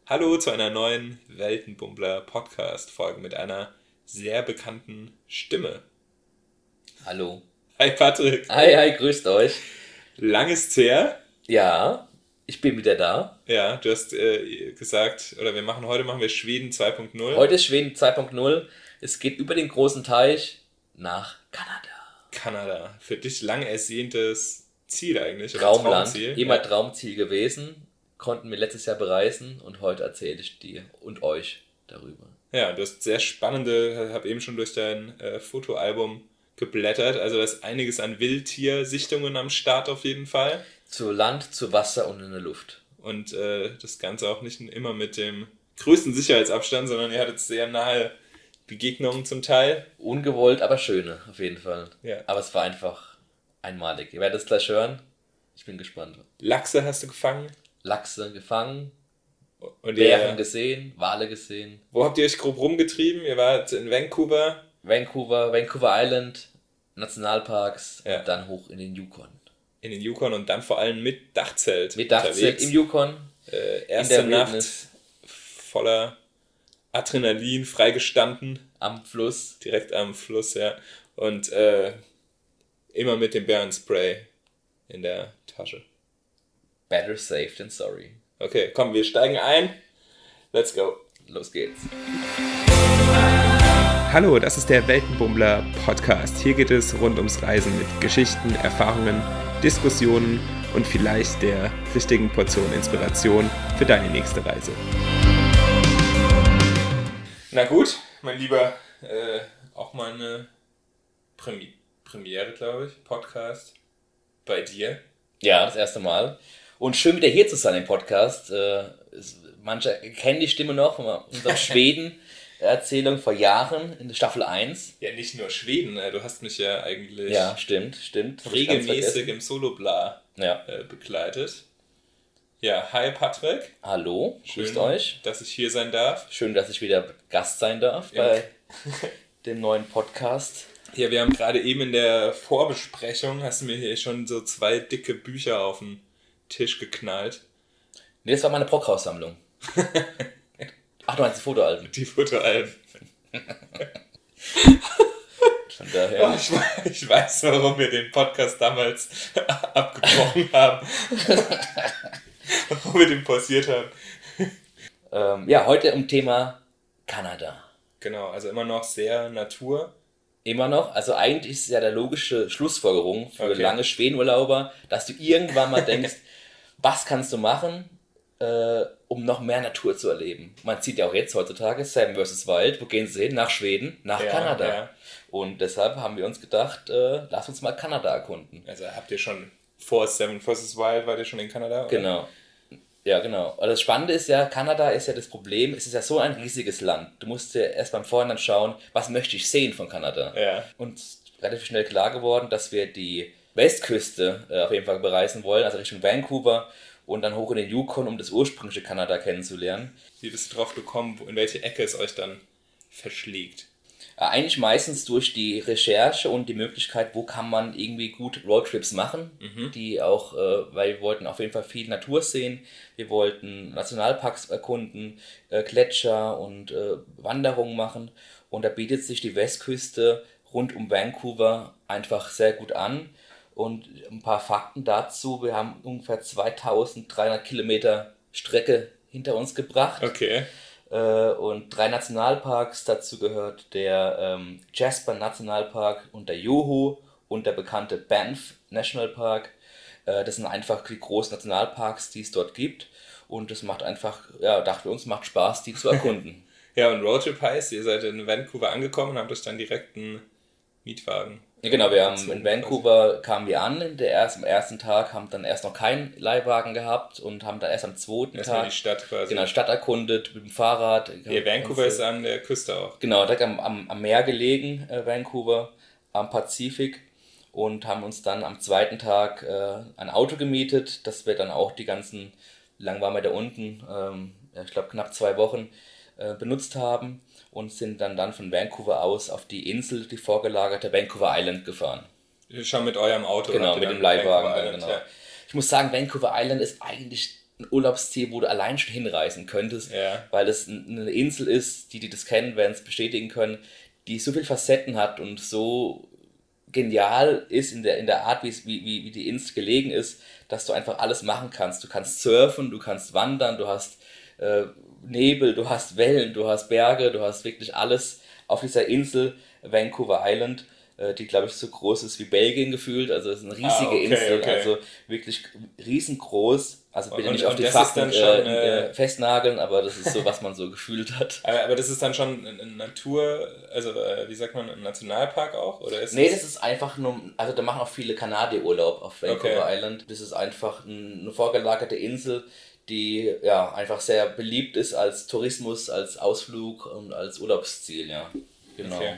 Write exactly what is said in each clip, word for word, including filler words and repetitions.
Hallo zu einer neuen Weltenbummler-Podcast-Folge mit einer sehr bekannten Stimme. Hallo. Hi Patrick. Hi, hi, grüßt euch. Lang ist's her. Ja, ich bin wieder da. Ja, du hast äh, gesagt, oder wir machen heute machen wir Schweden zwei Punkt null. Heute ist Schweden zwei Punkt null. Es geht über den großen Teich nach Kanada. Kanada. Für dich lang ersehntes Ziel eigentlich. Oder Traumland. Traumziel. Immer Ja. Traumziel gewesen. Konnten wir letztes Jahr bereisen und heute erzähle ich dir und euch darüber. Ja, du hast sehr spannende, habe eben schon durch dein äh, Fotoalbum geblättert. Also da ist einiges an Wildtiersichtungen am Start auf jeden Fall. Zu Land, zu Wasser und in der Luft. Und äh, das Ganze auch nicht immer mit dem größten Sicherheitsabstand, sondern ihr hattet sehr nahe Begegnungen zum Teil. Ungewollt, aber schöne, auf jeden Fall. Ja. Aber es war einfach einmalig. Ihr werdet es gleich hören. Ich bin gespannt. Lachse hast du gefangen. Lachse gefangen, Und Bären ihr, gesehen, Wale gesehen. wo habt ihr euch grob rumgetrieben? Ihr wart in Vancouver. Vancouver, Vancouver Island, Nationalparks Ja. und dann hoch in den Yukon. In den Yukon und dann vor allem mit Dachzelt Mit Dachzelt unterwegs. im Yukon, Äh, in erste der Nacht Wildnis, voller Adrenalin freigestanden. am Fluss. Direkt am Fluss, ja. Und äh, immer mit dem Bärenspray in der Tasche. Better safe than sorry. Okay, komm, wir steigen ein. Let's go. Los geht's. Hallo, das ist der Weltenbummler Podcast. Hier geht es rund ums Reisen mit Geschichten, Erfahrungen, Diskussionen und vielleicht der richtigen Portion Inspiration für deine nächste Reise. Na gut, mein Lieber, äh, auch mal eine Premi- Premiere, glaube ich, Podcast bei dir. Ja, das erste Mal. Und schön wieder hier zu sein im Podcast. Äh, es- manche kennen die Stimme noch von unserer Schweden-Erzählung vor Jahren in der Staffel eins. Ja, nicht nur Schweden, äh, du hast mich ja eigentlich Ja, stimmt, stimmt. Hab ich ganz regelmäßig vergessen. im Solobla Ja. äh, begleitet. Ja, hi Patrick. Hallo, Schön, grüßt euch. dass ich hier sein darf. Schön, dass ich wieder Gast sein darf Ja. bei dem neuen Podcast. Ja, wir haben gerade eben in der Vorbesprechung, hast du mir hier schon so zwei dicke Bücher auf den Tisch geknallt. Nee, das war meine Brockhaus-Sammlung. Ach, du meinst die Fotoalben. Die Fotoalben. Von Oh, daher. ich, we- ich weiß, warum wir den Podcast damals abgebrochen haben. Warum wir den pausiert haben. Ähm, ja, heute um Thema Kanada. Genau, also immer noch sehr Natur. Immer noch. Also eigentlich ist es ja der logische Schlussfolgerung für Okay. lange Schwedenurlauber, dass du irgendwann mal denkst, was kannst du machen, äh, um noch mehr Natur zu erleben. Man sieht ja auch jetzt heutzutage Seven versus. Wild. Wo gehen sie hin? Nach Schweden, nach Ja, Kanada. ja. Und deshalb haben wir uns gedacht, äh, lass uns mal Kanada erkunden. Also habt ihr schon vor Seven versus. Wild, wart ihr schon in Kanada? Oder? Genau. Ja, genau. Aber das Spannende ist ja, Kanada ist ja das Problem, es ist ja so ein riesiges Land. Du musst ja erst beim Vorhinein schauen, was möchte ich sehen von Kanada. Ja. Und relativ schnell klar geworden, dass wir die Westküste äh, auf jeden Fall bereisen wollen, also Richtung Vancouver und dann hoch in den Yukon, um das ursprüngliche Kanada kennenzulernen. Wie bist du drauf gekommen, wo- in welche Ecke es euch dann verschlägt? Äh, eigentlich meistens durch die Recherche und die Möglichkeit, wo kann man irgendwie gut Roadtrips machen, die auch, äh, weil wir wollten auf jeden Fall viel Natur sehen, wir wollten Nationalparks erkunden, äh, Gletscher und äh, Wanderungen machen und da bietet sich die Westküste rund um Vancouver einfach sehr gut an. Und ein paar Fakten dazu, wir haben ungefähr zweitausenddreihundert Kilometer Strecke hinter uns gebracht. Okay. Äh, und drei Nationalparks, dazu gehört der ähm, Jasper Nationalpark und der Yoho und der bekannte Banff Nationalpark. Äh, das sind einfach die großen Nationalparks, die es dort gibt. Und das macht einfach, ja, dachten wir uns, macht Spaß, die zu erkunden. Ja, und Roadtrip heißt, ihr seid in Vancouver angekommen und habt euch dann direkt einen Mietwagen. Ja, genau, wir haben gezogen. in Vancouver kamen wir an, in der erst, am ersten Tag haben dann erst noch keinen Leihwagen gehabt und haben dann erst am zweiten Erstmal Tag die Stadt quasi. genau, Stadt erkundet mit dem Fahrrad. Ja, Vancouver Und, ist an der Küste auch. Genau, direkt am, am, am Meer gelegen, äh, Vancouver, am Pazifik und haben uns dann am zweiten Tag äh, ein Auto gemietet, dass wir dann auch die ganzen, wie lang waren wir da unten, ähm, ja, ich glaube knapp zwei Wochen äh, benutzt haben und sind dann, dann von Vancouver aus auf die Insel, die vorgelagerte Vancouver Island gefahren. Schon mit eurem Auto. Genau, habt ihr mit dann dem Leihwagen. Vancouver Dann, Island, genau. ja. Ich muss sagen, Vancouver Island ist eigentlich ein Urlaubsziel, wo du allein schon hinreisen könntest, ja. weil es eine Insel ist, die, die das kennen, werden es bestätigen können, die so viele Facetten hat und so genial ist in der, in der Art, wie, wie, wie die Insel gelegen ist, dass du einfach alles machen kannst. Du kannst surfen, du kannst wandern, du hast äh, Nebel, du hast Wellen, du hast Berge, du hast wirklich alles auf dieser Insel Vancouver Island, äh, die glaube ich so groß ist wie Belgien gefühlt, also es ist eine riesige ah, okay, Insel, okay. also wirklich riesengroß. Also bitte und, nicht auf die schon, Fakten äh, äh, festnageln, aber das ist so, was man so gefühlt hat. Aber, aber das ist dann schon eine Natur, also äh, wie sagt man, ein Nationalpark auch? Oder ist nee, das, das ist einfach nur, also da machen auch viele Kanadier Urlaub auf Vancouver okay. Island. Das ist einfach eine vorgelagerte Insel, die ja einfach sehr beliebt ist als Tourismus, als Ausflug und als Urlaubsziel, ja. Genau. Okay.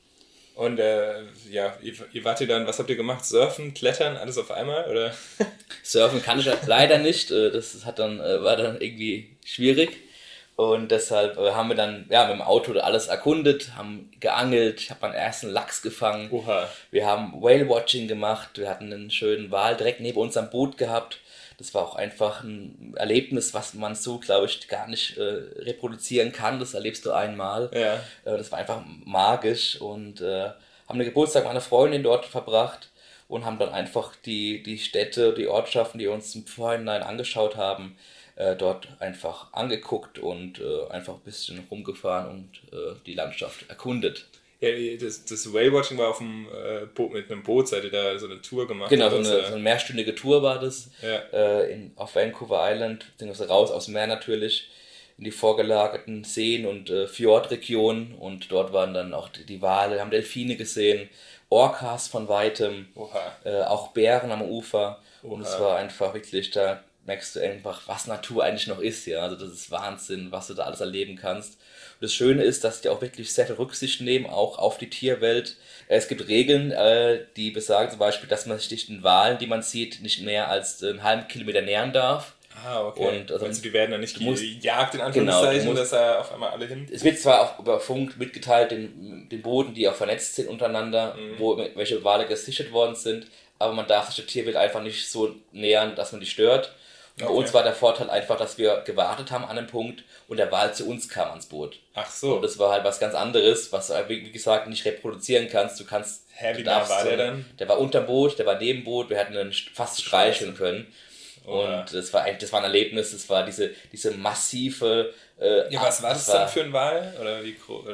Und äh, ja, ihr, ihr wart ihr dann, was habt ihr gemacht? Surfen, Klettern, alles auf einmal, oder? Surfen kann ich leider nicht, das hat dann, war dann irgendwie schwierig und deshalb haben wir dann ja, mit dem Auto alles erkundet, haben geangelt, ich habe meinen ersten Lachs gefangen. Oha. Wir haben Whale-Watching gemacht, wir hatten einen schönen Wal direkt neben uns am Boot gehabt. Das war auch einfach ein Erlebnis, was man so, glaube ich, gar nicht äh, reproduzieren kann. Das erlebst du einmal. Ja. Äh, das war einfach magisch und äh, haben den Geburtstag meiner Freundin dort verbracht und haben dann einfach die, die Städte, die Ortschaften, die wir uns im Vorhinein angeschaut haben, äh, dort einfach angeguckt und äh, einfach ein bisschen rumgefahren und äh, die Landschaft erkundet. Ja, das, das Whale-Watching war auf dem äh, Boot mit einem Boot, seid ihr da so eine Tour gemacht? Genau, so oder eine, was, so eine mehrstündige Tour war das, ja. äh, in, auf Vancouver Island, beziehungsweise raus aus dem Meer natürlich, in die vorgelagerten Seen und äh, Fjordregionen und dort waren dann auch die, die Wale, haben Delfine gesehen, Orcas von weitem, äh, auch Bären am Ufer. Oha. Und es war einfach wirklich, da merkst du einfach, was Natur eigentlich noch ist, ja, also das ist Wahnsinn, was du da alles erleben kannst. Und das Schöne ist, dass die auch wirklich sehr viel Rücksicht nehmen, auch auf die Tierwelt. Es gibt Regeln, äh, die besagen zum Beispiel, dass man sich den Walen, die man sieht, nicht mehr als einen halben Kilometer nähern darf. Ah, okay. Und also, also die werden dann nicht musst, gejagt, in Anführungszeichen, genau, musst, dass er auf einmal alle hin... Es wird zwar auch über Funk mitgeteilt, den, den Booten, die auch vernetzt sind untereinander, mhm. wo welche Wale gesichert worden sind, aber man darf sich der Tierwelt einfach nicht so nähern, dass man die stört. Und okay. Bei uns war der Vorteil einfach, dass wir gewartet haben an einem Punkt und der Wal zu uns kam ans Boot. Ach so. Und das war halt was ganz anderes, was du, wie gesagt, nicht reproduzieren kannst. Du kannst... Hä, wie nah war der dann? Der war unterm Boot, der war neben Boot, wir hätten ihn fast streicheln können. Und das war, das war ein Erlebnis, das war diese, diese massive... Äh, ja, was war das, das dann für ein Wal? Oder wie groß...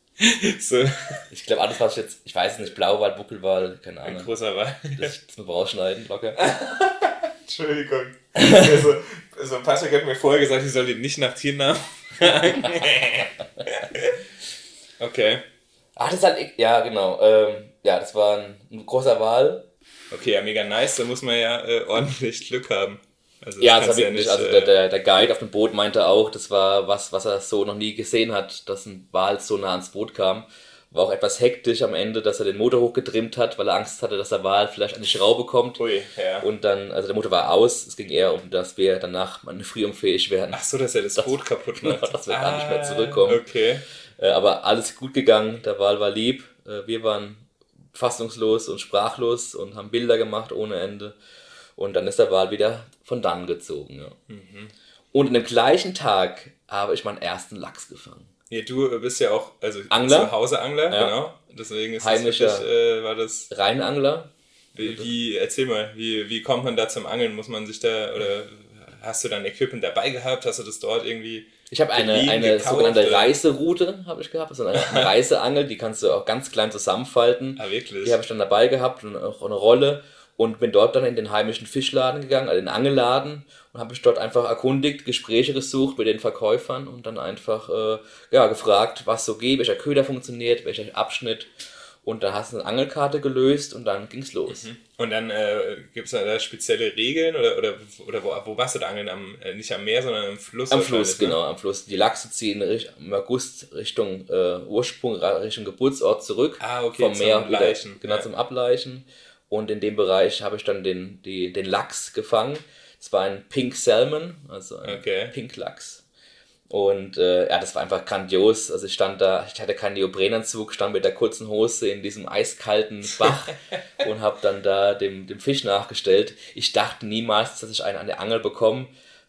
so. Ich glaube, alles, was ich jetzt... Ich weiß es nicht, Blauwal, Buckelwal, keine Ahnung. Ein großer Wal. Das, das muss man rausschneiden, locker. Entschuldigung. Also, also Patrick hat mir vorher gesagt, ich soll den nicht nach Tiernamen. Okay. Ach, das ist halt... Ja, genau. Ähm, ja, das war ein, ein großer Wal. Okay, ja, mega nice, da muss man ja äh, ordentlich Glück haben. Also, ja, das war wirklich, ja nicht, also der, der, der Guide auf dem Boot meinte auch, das war was, was er so noch nie gesehen hat, dass ein Wal so nah ans Boot kam. War auch etwas hektisch am Ende, dass er den Motor hochgetrimmt hat, weil er Angst hatte, dass der Wal vielleicht an die Schraube kommt. Ui, ja. Und dann, also der Motor war aus, es ging eher um, dass wir danach manövrierunfähig werden. Ach so, dass er das, das Boot kaputt macht. Genau, dass wir ah, gar nicht mehr zurückkommen. Okay. Aber alles gut gegangen, der Wal war lieb, wir waren fassungslos und sprachlos und haben Bilder gemacht ohne Ende. Und dann ist der Wal wieder von dann gezogen. Ja. Mhm. Und an dem gleichen Tag habe ich meinen ersten Lachs gefangen. Ja, du bist ja auch also Angler. Zu Hause Angler, ja. Genau. Deswegen ist Heimischer das wirklich, äh, war das Reinangler. Wie, wie, erzähl mal, wie, wie kommt man da zum Angeln? Muss man sich da, oder hast du dann Equipment dabei gehabt? Hast du das dort irgendwie... Ich habe eine, eine gekauft, sogenannte oder? Reißeroute habe ich gehabt, also eine Reißeangel, die kannst du auch ganz klein zusammenfalten. Ah, wirklich? Die habe ich dann dabei gehabt und auch eine Rolle und bin dort dann in den heimischen Fischladen gegangen, also den Angelladen und habe mich dort einfach erkundigt, Gespräche gesucht mit den Verkäufern und dann einfach äh, ja, gefragt, was so geht, welcher Köder funktioniert, welcher Abschnitt. Und da hast du eine Angelkarte gelöst und dann ging's los. Mhm. Und dann äh, gibt es da spezielle Regeln oder, oder, oder wo, wo warst du da angeln? Am, äh, nicht am Meer, sondern am Fluss? Am Fluss, genau, am Fluss. Die Lachse ziehen im August Richtung äh, Ursprung, Richtung Geburtsort zurück. Ah, okay, vom Meer zum Leichen. Wieder, genau, ja. Zum Ableichen. Und in dem Bereich habe ich dann den, die, den Lachs gefangen. Es war ein Pink Salmon, also ein okay. Pink Lachs. Und äh, ja, das war einfach grandios. Also ich stand da, ich hatte keinen Neoprenanzug, stand mit der kurzen Hose in diesem eiskalten Bach und habe dann da dem, dem Fisch nachgestellt. Ich dachte niemals, dass ich einen an der Angel bekomme,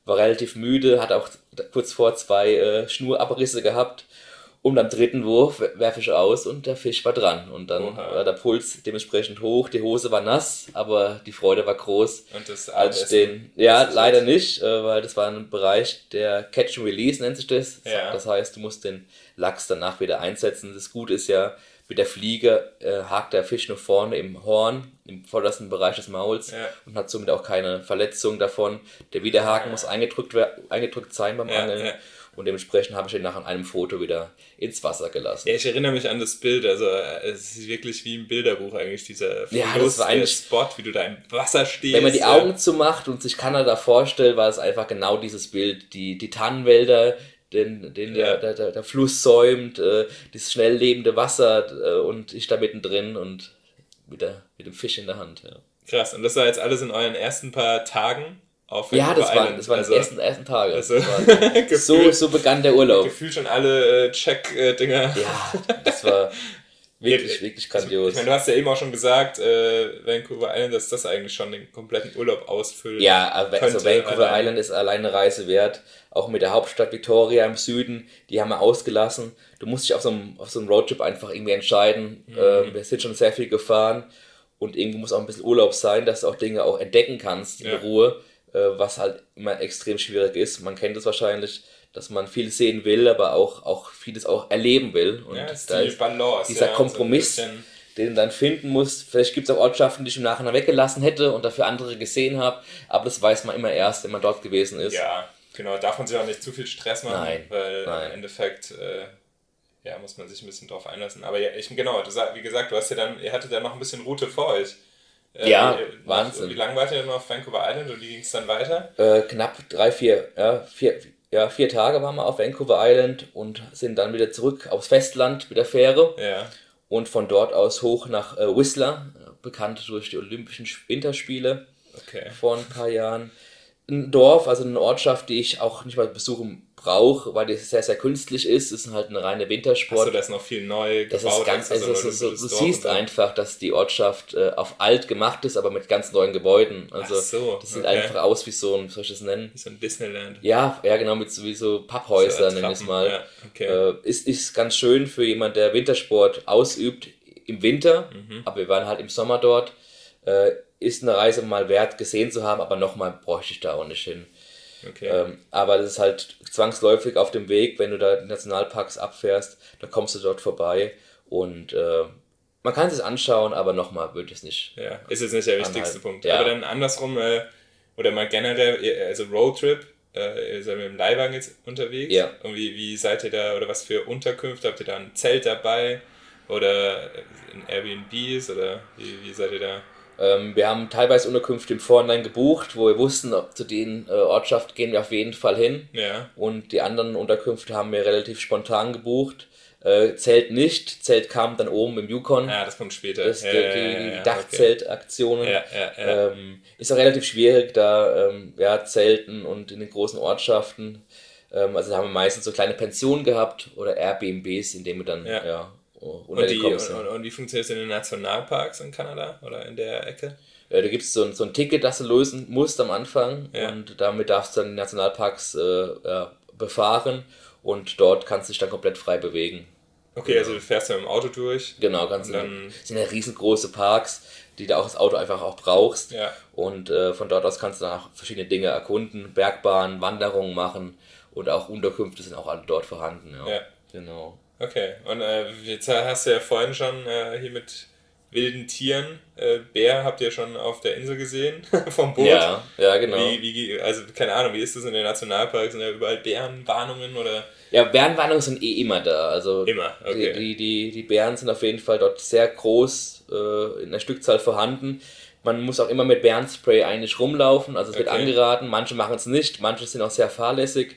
war relativ müde, hat auch kurz vor zwei äh, Schnurabrisse gehabt. Und am dritten Wurf werfe ich aus und der Fisch war dran. Und dann Oha. war der Puls dementsprechend hoch, die Hose war nass, aber die Freude war groß. Und das als den, Ja, leider nicht, weil das war ein Bereich, der Catch and Release nennt sich das. Ja. Das heißt, du musst den Lachs danach wieder einsetzen. Das Gute ist ja, mit der Fliege äh, hakt der Fisch nur vorne im Horn, im vordersten Bereich des Mauls ja. und hat somit auch keine Verletzung davon. Der Widerhaken ja. muss eingedrückt, eingedrückt sein beim ja, Angeln. Ja. Und dementsprechend habe ich ihn nach einem Foto wieder ins Wasser gelassen. Ja, ich erinnere mich an das Bild, also es ist wirklich wie im Bilderbuch eigentlich, dieser Verlust, ja, das war eigentlich, Spot, wie du da im Wasser stehst. Wenn man die Augen zumacht und sich Kanada vorstellt, war es einfach genau dieses Bild, die, die Tannenwälder, den, den ja. der, der, der Fluss säumt, äh, dieses schnell lebende Wasser äh, und ich da mittendrin und mit, der, mit dem Fisch in der Hand. Ja. Krass, und das war jetzt alles in euren ersten paar Tagen? Auf ja, das waren, das waren also, die ersten, ersten Tage. Also gefühlt, so, so begann der Urlaub. Gefühlt schon alle äh, Check-Dinger. Ja, das war wirklich, ja, wirklich grandios. Ich meine, du hast ja eben auch schon gesagt, äh, Vancouver Island, dass das eigentlich schon den kompletten Urlaub ausfüllt. Ja, also Vancouver allein. Island ist alleine eine Reise wert. Auch mit der Hauptstadt Victoria im Süden, die haben wir ausgelassen. Du musst dich auf so einem, auf so einem Roadtrip einfach irgendwie entscheiden. Mhm. Ähm, wir sind schon sehr viel gefahren und irgendwo muss auch ein bisschen Urlaub sein, dass du auch Dinge auch entdecken kannst in ja. Ruhe. Was halt immer extrem schwierig ist. Man kennt es wahrscheinlich, dass man viel sehen will, aber auch, auch vieles auch erleben will. Und ja, ist da die ist Balance, dieser ja, Kompromiss, so den du dann finden musst. Vielleicht gibt es auch Ortschaften, die ich im Nachhinein weggelassen hätte und dafür andere gesehen habe, aber das weiß man immer erst, wenn man dort gewesen ist. Ja, genau. Darf man sich auch nicht zu viel Stress machen, nein, weil nein. im Endeffekt äh, ja, muss man sich ein bisschen drauf einlassen. Aber ja, ich, genau, du, wie gesagt, du hast ja dann, ihr hattet ja noch ein bisschen Route vor euch. Ja, äh, Wahnsinn. Wie lange wart ihr denn auf Vancouver Island und wie ging es dann weiter? Äh, knapp drei, vier, ja, vier, ja, vier Tage waren wir auf Vancouver Island und sind dann wieder zurück aufs Festland mit der Fähre. Ja. Und von dort aus hoch nach äh, Whistler, bekannt durch die Olympischen Winterspiele okay. vor ein paar Jahren. Ein Dorf, also eine Ortschaft, die ich auch nicht mal besuchen brauche, weil die sehr, sehr künstlich ist. Es ist halt eine reine Wintersport. Achso, da ist noch viel neu das gebaut. Ist ganz, also also so, du siehst einfach, dass die Ortschaft äh, auf alt gemacht ist, aber mit ganz neuen Gebäuden. Also Ach so, das sieht okay. einfach aus wie so ein, wie soll ich das nennen? Wie so ein Disneyland. Ja, ja genau, mit so wie so Papphäuser, so nenne ich es mal. Ja, okay. äh, ist, ist ganz schön für jemand, der Wintersport ausübt im Winter, mhm. aber wir waren halt im Sommer dort. Äh, ist eine Reise mal wert, gesehen zu haben, aber nochmal bräuchte ich da auch nicht hin. Okay. Ähm, aber das ist halt zwangsläufig auf dem Weg, wenn du da die Nationalparks abfährst, da kommst du dort vorbei und äh, man kann es sich anschauen, aber nochmal würde ich es nicht. Ja, ist jetzt nicht der wichtigste anhalten. Punkt. Ja. Aber dann andersrum, äh, oder mal generell, also Roadtrip, äh, ihr seid mit dem Leihwagen jetzt unterwegs. Ja. Und wie, wie seid ihr da, oder was für Unterkünfte, habt ihr da ein Zelt dabei oder in Airbnbs oder wie, wie seid ihr da? Ähm, wir haben teilweise Unterkünfte im Vorhinein gebucht, wo wir wussten, ob zu den äh, Ortschaften gehen wir auf jeden Fall hin. Ja. Und die anderen Unterkünfte haben wir relativ spontan gebucht. Äh, Zelt nicht, Zelt kam dann oben im Yukon. Ja, das kommt später. Das, ja, die ja, die, ja, die ja, Dachzeltaktionen. Okay. Ja, ja, ja. Ähm, ist auch relativ schwierig, da ähm, ja, Zelten und in den großen Ortschaften. Ähm, also da haben wir meistens so kleine Pensionen gehabt oder Airbnbs, in denen wir dann ja. Ja, und, die, und, und, und wie funktioniert es in den Nationalparks in Kanada oder in der Ecke? Ja, da gibt es so ein, so ein Ticket, das du lösen musst am Anfang ja. und damit darfst du dann die Nationalparks äh, ja, befahren und dort kannst du dich dann komplett frei bewegen. Okay, also du fährst ja mit dem Auto durch. Genau, ganz und dann das sind ja riesengroße Parks, die du auch das Auto einfach auch brauchst. Ja. Und äh, von dort aus kannst du dann auch verschiedene Dinge erkunden, Bergbahnen, Wanderungen machen und auch Unterkünfte sind auch alle dort vorhanden. Ja, ja. Genau. Okay, und äh, jetzt hast du ja vorhin schon äh, hier mit wilden Tieren, äh, Bär habt ihr schon auf der Insel gesehen, vom Boot. Ja, ja, genau. Wie, wie, also keine Ahnung, wie ist das in den Nationalparks? Sind da überall Bärenwarnungen oder? Ja, Bärenwarnungen sind eh immer da. Also immer, okay. Die, die, die Bären sind auf jeden Fall dort sehr groß äh, in der Stückzahl vorhanden. Man muss auch immer mit Bärenspray eigentlich rumlaufen, also es wird okay. angeraten. Manche machen es nicht, manche sind auch sehr fahrlässig.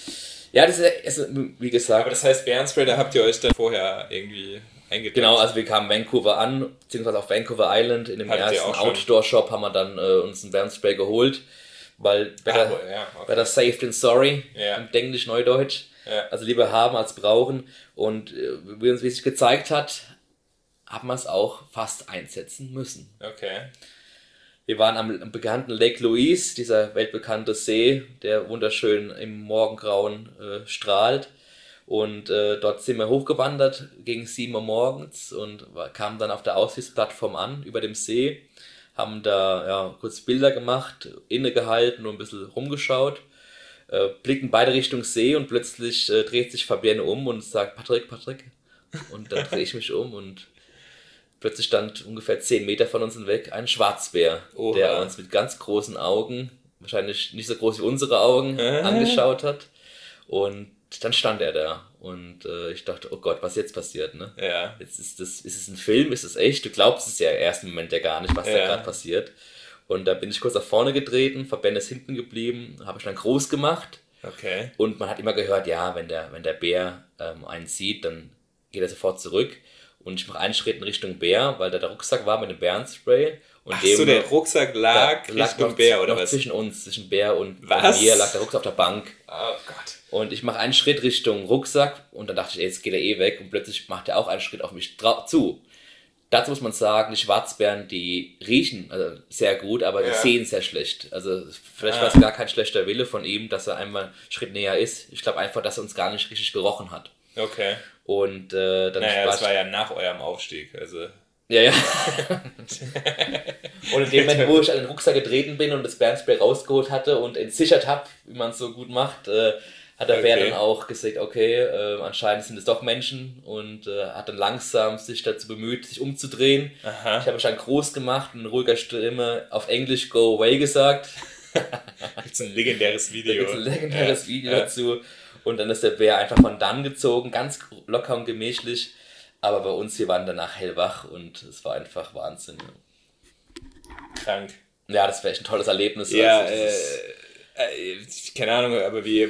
Ja, das ist, ist wie gesagt... Aber das heißt, Bärenspray, da habt ihr euch dann vorher irgendwie eingedeckt? Genau, also wir kamen Vancouver an, beziehungsweise auf Vancouver Island. In dem Hattet ersten Outdoor-Shop haben wir dann äh, uns ein Bärenspray geholt, weil better, ah, ja, okay. better safe than sorry, ja. im Englisch, Neudeutsch. Ja. Also lieber haben als brauchen. Und äh, wie uns wie sich gezeigt hat, haben wir es auch fast einsetzen müssen. Okay. Wir waren am, am bekannten Lake Louise, dieser weltbekannte See, der wunderschön im Morgengrauen äh, strahlt. Und äh, dort sind wir hochgewandert gegen sieben Uhr morgens und kamen dann auf der Aussichtsplattform an, über dem See. Haben da ja, kurz Bilder gemacht, innegehalten und ein bisschen rumgeschaut. Äh, blicken beide Richtung See und plötzlich äh, dreht sich Fabienne um und sagt, Patrick, Patrick. Und dann drehe ich mich um und plötzlich stand ungefähr zehn Meter von uns weg ein Schwarzbär, Oha. der uns mit ganz großen Augen, wahrscheinlich nicht so groß wie unsere Augen, äh? angeschaut hat. Und dann stand er da und äh, ich dachte, oh Gott, was jetzt passiert, ne? Ja. Jetzt ist das, ist es ein Film, ist es echt? Du glaubst es ja im ersten Moment ja gar nicht, was ja. da gerade passiert. Und da bin ich kurz nach vorne getreten, Fabienne ist hinten geblieben, habe ich dann groß gemacht. Okay. Und man hat immer gehört, ja, wenn der, wenn der Bär ähm, einen sieht, dann geht er sofort zurück. Und ich mache einen Schritt in Richtung Bär, weil da der Rucksack war mit dem Bärenspray. Und Ach so, der Rucksack lag Richtung noch, Bär, oder noch was? Zwischen uns, zwischen Bär und was? mir lag der Rucksack auf der Bank. Oh Gott. Und ich mache einen Schritt Richtung Rucksack und dann dachte ich, ey, jetzt geht er eh weg. Und plötzlich macht er auch einen Schritt auf mich dra- zu. Dazu muss man sagen, die Schwarzbären, die riechen also sehr gut, aber die ja. sehen sehr schlecht. Also vielleicht ah. war es gar kein schlechter Wille von ihm, dass er einmal einen Schritt näher ist. Ich glaube einfach, dass er uns gar nicht richtig gerochen hat. Okay. Und äh, dann naja, das war ja nach eurem Aufstieg, also... Ja, ja. Und in dem Moment, wo ich an den Rucksack getreten bin und das Bärenspray rausgeholt hatte und entsichert habe, wie man es so gut macht, äh, hat der okay. Bär dann auch gesagt, okay, äh, anscheinend sind es doch Menschen und äh, hat dann langsam sich dazu bemüht, sich umzudrehen. Aha. Ich habe mich dann groß gemacht und in ruhiger Stimme auf Englisch Go Away gesagt. Da gibt es ein legendäres Video. Da gibt es ein legendäres ja. Video ja. dazu. Und dann ist der Bär einfach von dann gezogen, ganz locker und gemächlich. Aber bei uns, wir waren danach hellwach und es war einfach Wahnsinn. Krank. Ja, das wäre echt ein tolles Erlebnis. Ja, also, äh, äh, keine Ahnung, aber wie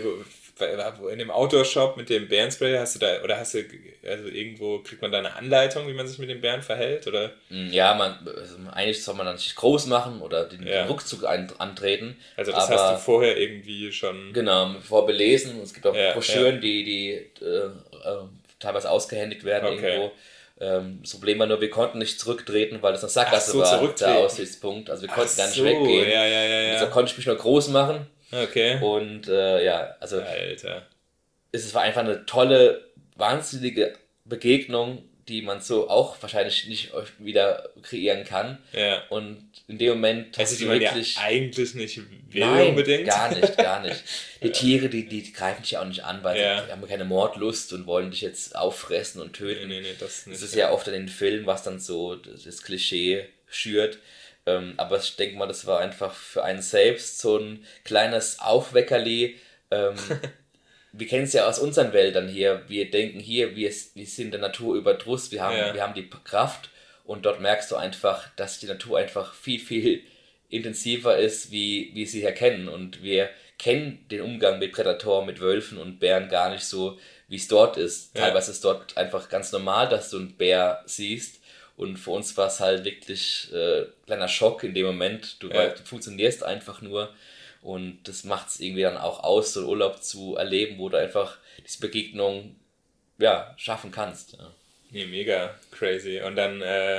in dem Outdoor-Shop mit dem Bärenspray, hast du da, oder hast du, also irgendwo, kriegt man da eine Anleitung, wie man sich mit dem Bären verhält, oder? Ja, man, also eigentlich soll man dann nicht groß machen oder den, ja. den Rückzug ein, antreten. Also das aber, hast du vorher irgendwie schon... Genau, vorbelesen. Es gibt auch ja, Broschüren, ja. die, die äh, äh, teilweise ausgehändigt werden okay. irgendwo. Ähm, das Problem war nur, wir konnten nicht zurücktreten, weil das eine Sackgasse so, war, der Aussichtspunkt. Also wir konnten Ach gar nicht so, weggehen. Ja, ja, ja, ja. Deshalb konnte ich mich nur groß machen. Okay. Und äh, ja, also Alter. Es war einfach eine tolle, wahnsinnige Begegnung, die man so auch wahrscheinlich nicht wieder kreieren kann. Ja. Und in dem Moment also hast du du wirklich... Ja eigentlich nicht will Nein, unbedingt. gar nicht, gar nicht. Die Tiere, die, die greifen dich auch nicht an, weil ja. die haben keine Mordlust und wollen dich jetzt auffressen und töten. Nee, nee, nee, das nicht. Das ist ja oft in den Filmen, was dann so das, das Klischee schürt. Ähm, aber ich denke mal, das war einfach für einen selbst so ein kleines Aufweckerli. Ähm, wir kennen es ja aus unseren Wäldern hier. Wir denken hier, wir, wir sind der Natur überdruss, wir haben, ja. wir haben die Kraft und dort merkst du einfach, dass die Natur einfach viel, viel intensiver ist, wie wir sie hier kennen. Und wir kennen den Umgang mit Prädatoren, mit Wölfen und Bären gar nicht so, wie es dort ist. Ja. Teilweise ist es dort einfach ganz normal, dass du einen Bär siehst. Und für uns war es halt wirklich äh, ein kleiner Schock in dem Moment. Du, ja. du funktionierst einfach nur. Und das macht es irgendwie dann auch aus, so einen Urlaub zu erleben, wo du einfach diese Begegnung ja, schaffen kannst. Ja. Nee, mega crazy. Und dann, äh,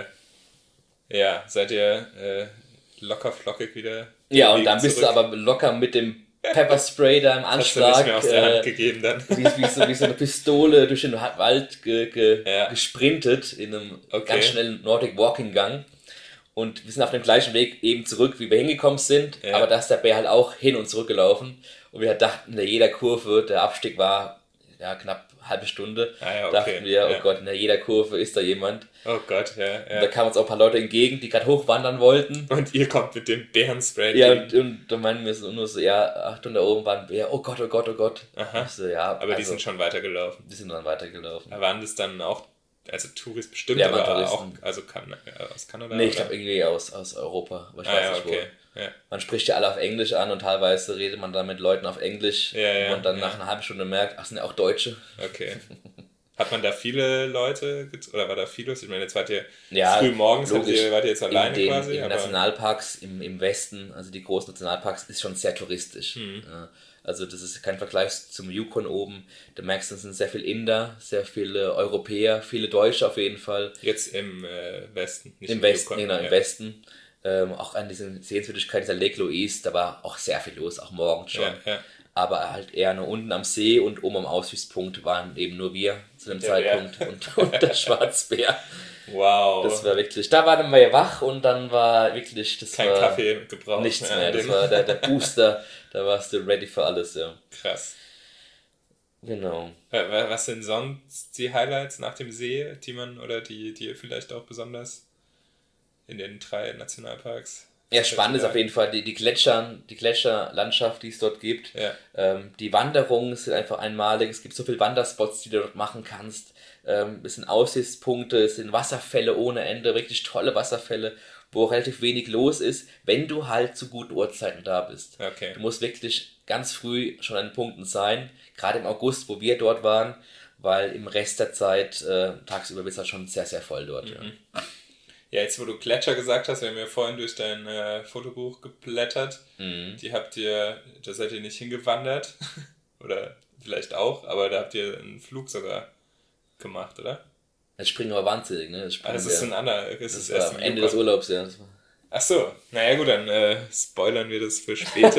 ja, seid ihr äh, locker flockig wieder? Ja, und dann bist zurück. Du aber locker mit dem Pepperspray da im Anschlag. Hast du nicht mehr aus der Hand äh, gegeben dann. Wie, wie, so, wie so eine Pistole durch den Wald ge, ge, ja. gesprintet in einem okay. ganz schnellen Nordic Walking Gang. Und wir sind auf dem gleichen Weg eben zurück, wie wir hingekommen sind. Ja. Aber da ist der Bär halt auch hin und zurück gelaufen. Und wir dachten, in jeder Kurve, der Abstieg war ja knapp eine halbe Stunde, ah, ja, okay. dachten wir, ja. oh Gott, in jeder Kurve ist da jemand. Oh Gott, ja. ja. Und da kamen uns auch ein paar Leute entgegen, die gerade hochwandern wollten. Und ihr kommt mit dem Bärenspray. Ja, und, und da meinen wir so nur so, ja, Achtung, da oben war ein Bär, oh Gott, oh Gott, oh Gott. Aha. So, ja, aber also, die sind schon weitergelaufen. Die sind dann weitergelaufen. Da waren das dann auch, also Touristen bestimmt, ja, aber Touristen. auch also kan- aus Kanada? Nee, ich glaube irgendwie aus, aus Europa, aber ich ah, weiß ja, nicht okay. wo. Ja. Man spricht ja alle auf Englisch an und teilweise redet man dann mit Leuten auf Englisch ja, ja, und dann ja. nach einer halben Stunde merkt, ach, sind ja auch Deutsche. Okay. Hat man da viele Leute, oder war da viel los? Ich meine, jetzt wart ihr ja, früh morgens, logisch. Ihr, wart ihr jetzt alleine in den, quasi? In aber Nationalparks im, im Westen, also die großen Nationalparks, ist schon sehr touristisch. Hm. Ja, also das ist kein Vergleich zum Yukon oben. Da merkst du, es sind sehr viele Inder, sehr viele Europäer, viele Deutsche auf jeden Fall. Jetzt im äh, Westen, nicht im, im Westen, Yukon. genau, ja. im Westen. Ähm, auch an diesen Sehenswürdigkeiten, dieser Lake Louise, da war auch sehr viel los, auch morgens schon. Ja, ja. Aber halt eher nur unten am See und oben am Aussichtspunkt waren eben nur wir zu dem Der Zeitpunkt und, und der Schwarzbär. Wow. Das war wirklich, da waren wir wach und dann war wirklich, das Kein war Kaffee gebraucht. nichts mehr. mehr. Das war der, der Booster, da warst du ready für alles, ja. Krass. Genau. Was sind sonst die Highlights nach dem See, die man oder die, die vielleicht auch besonders in den drei Nationalparks? Ja, spannend ist auf jeden Fall die, die Gletscher, die Gletscherlandschaft, die es dort gibt. Ja. Ähm, die Wanderungen sind einfach einmalig. Es gibt so viele Wanderspots, die du dort machen kannst. Ähm, es sind Aussichtspunkte, es sind Wasserfälle ohne Ende, wirklich tolle Wasserfälle, wo relativ wenig los ist, wenn du halt zu guten Uhrzeiten da bist. Okay. Du musst wirklich ganz früh schon an den Punkten sein, gerade im August, wo wir dort waren, weil im Rest der Zeit äh, tagsüber wird es halt schon sehr, sehr voll dort. Mhm. Ja. Ja, jetzt wo du Gletscher gesagt hast, wir haben ja vorhin durch dein äh, Fotobuch geblättert. Mhm. Die habt ihr, da seid ihr nicht hingewandert. Oder vielleicht auch, aber da habt ihr einen Flug sogar gemacht, oder? Das Springen war wahnsinnig, ne? Das, ah, das ist ein anderer. Das, das ist war erst am im Ende Yukon. des Urlaubs, ja. Das war Ach so, naja gut, dann äh, spoilern wir das für später.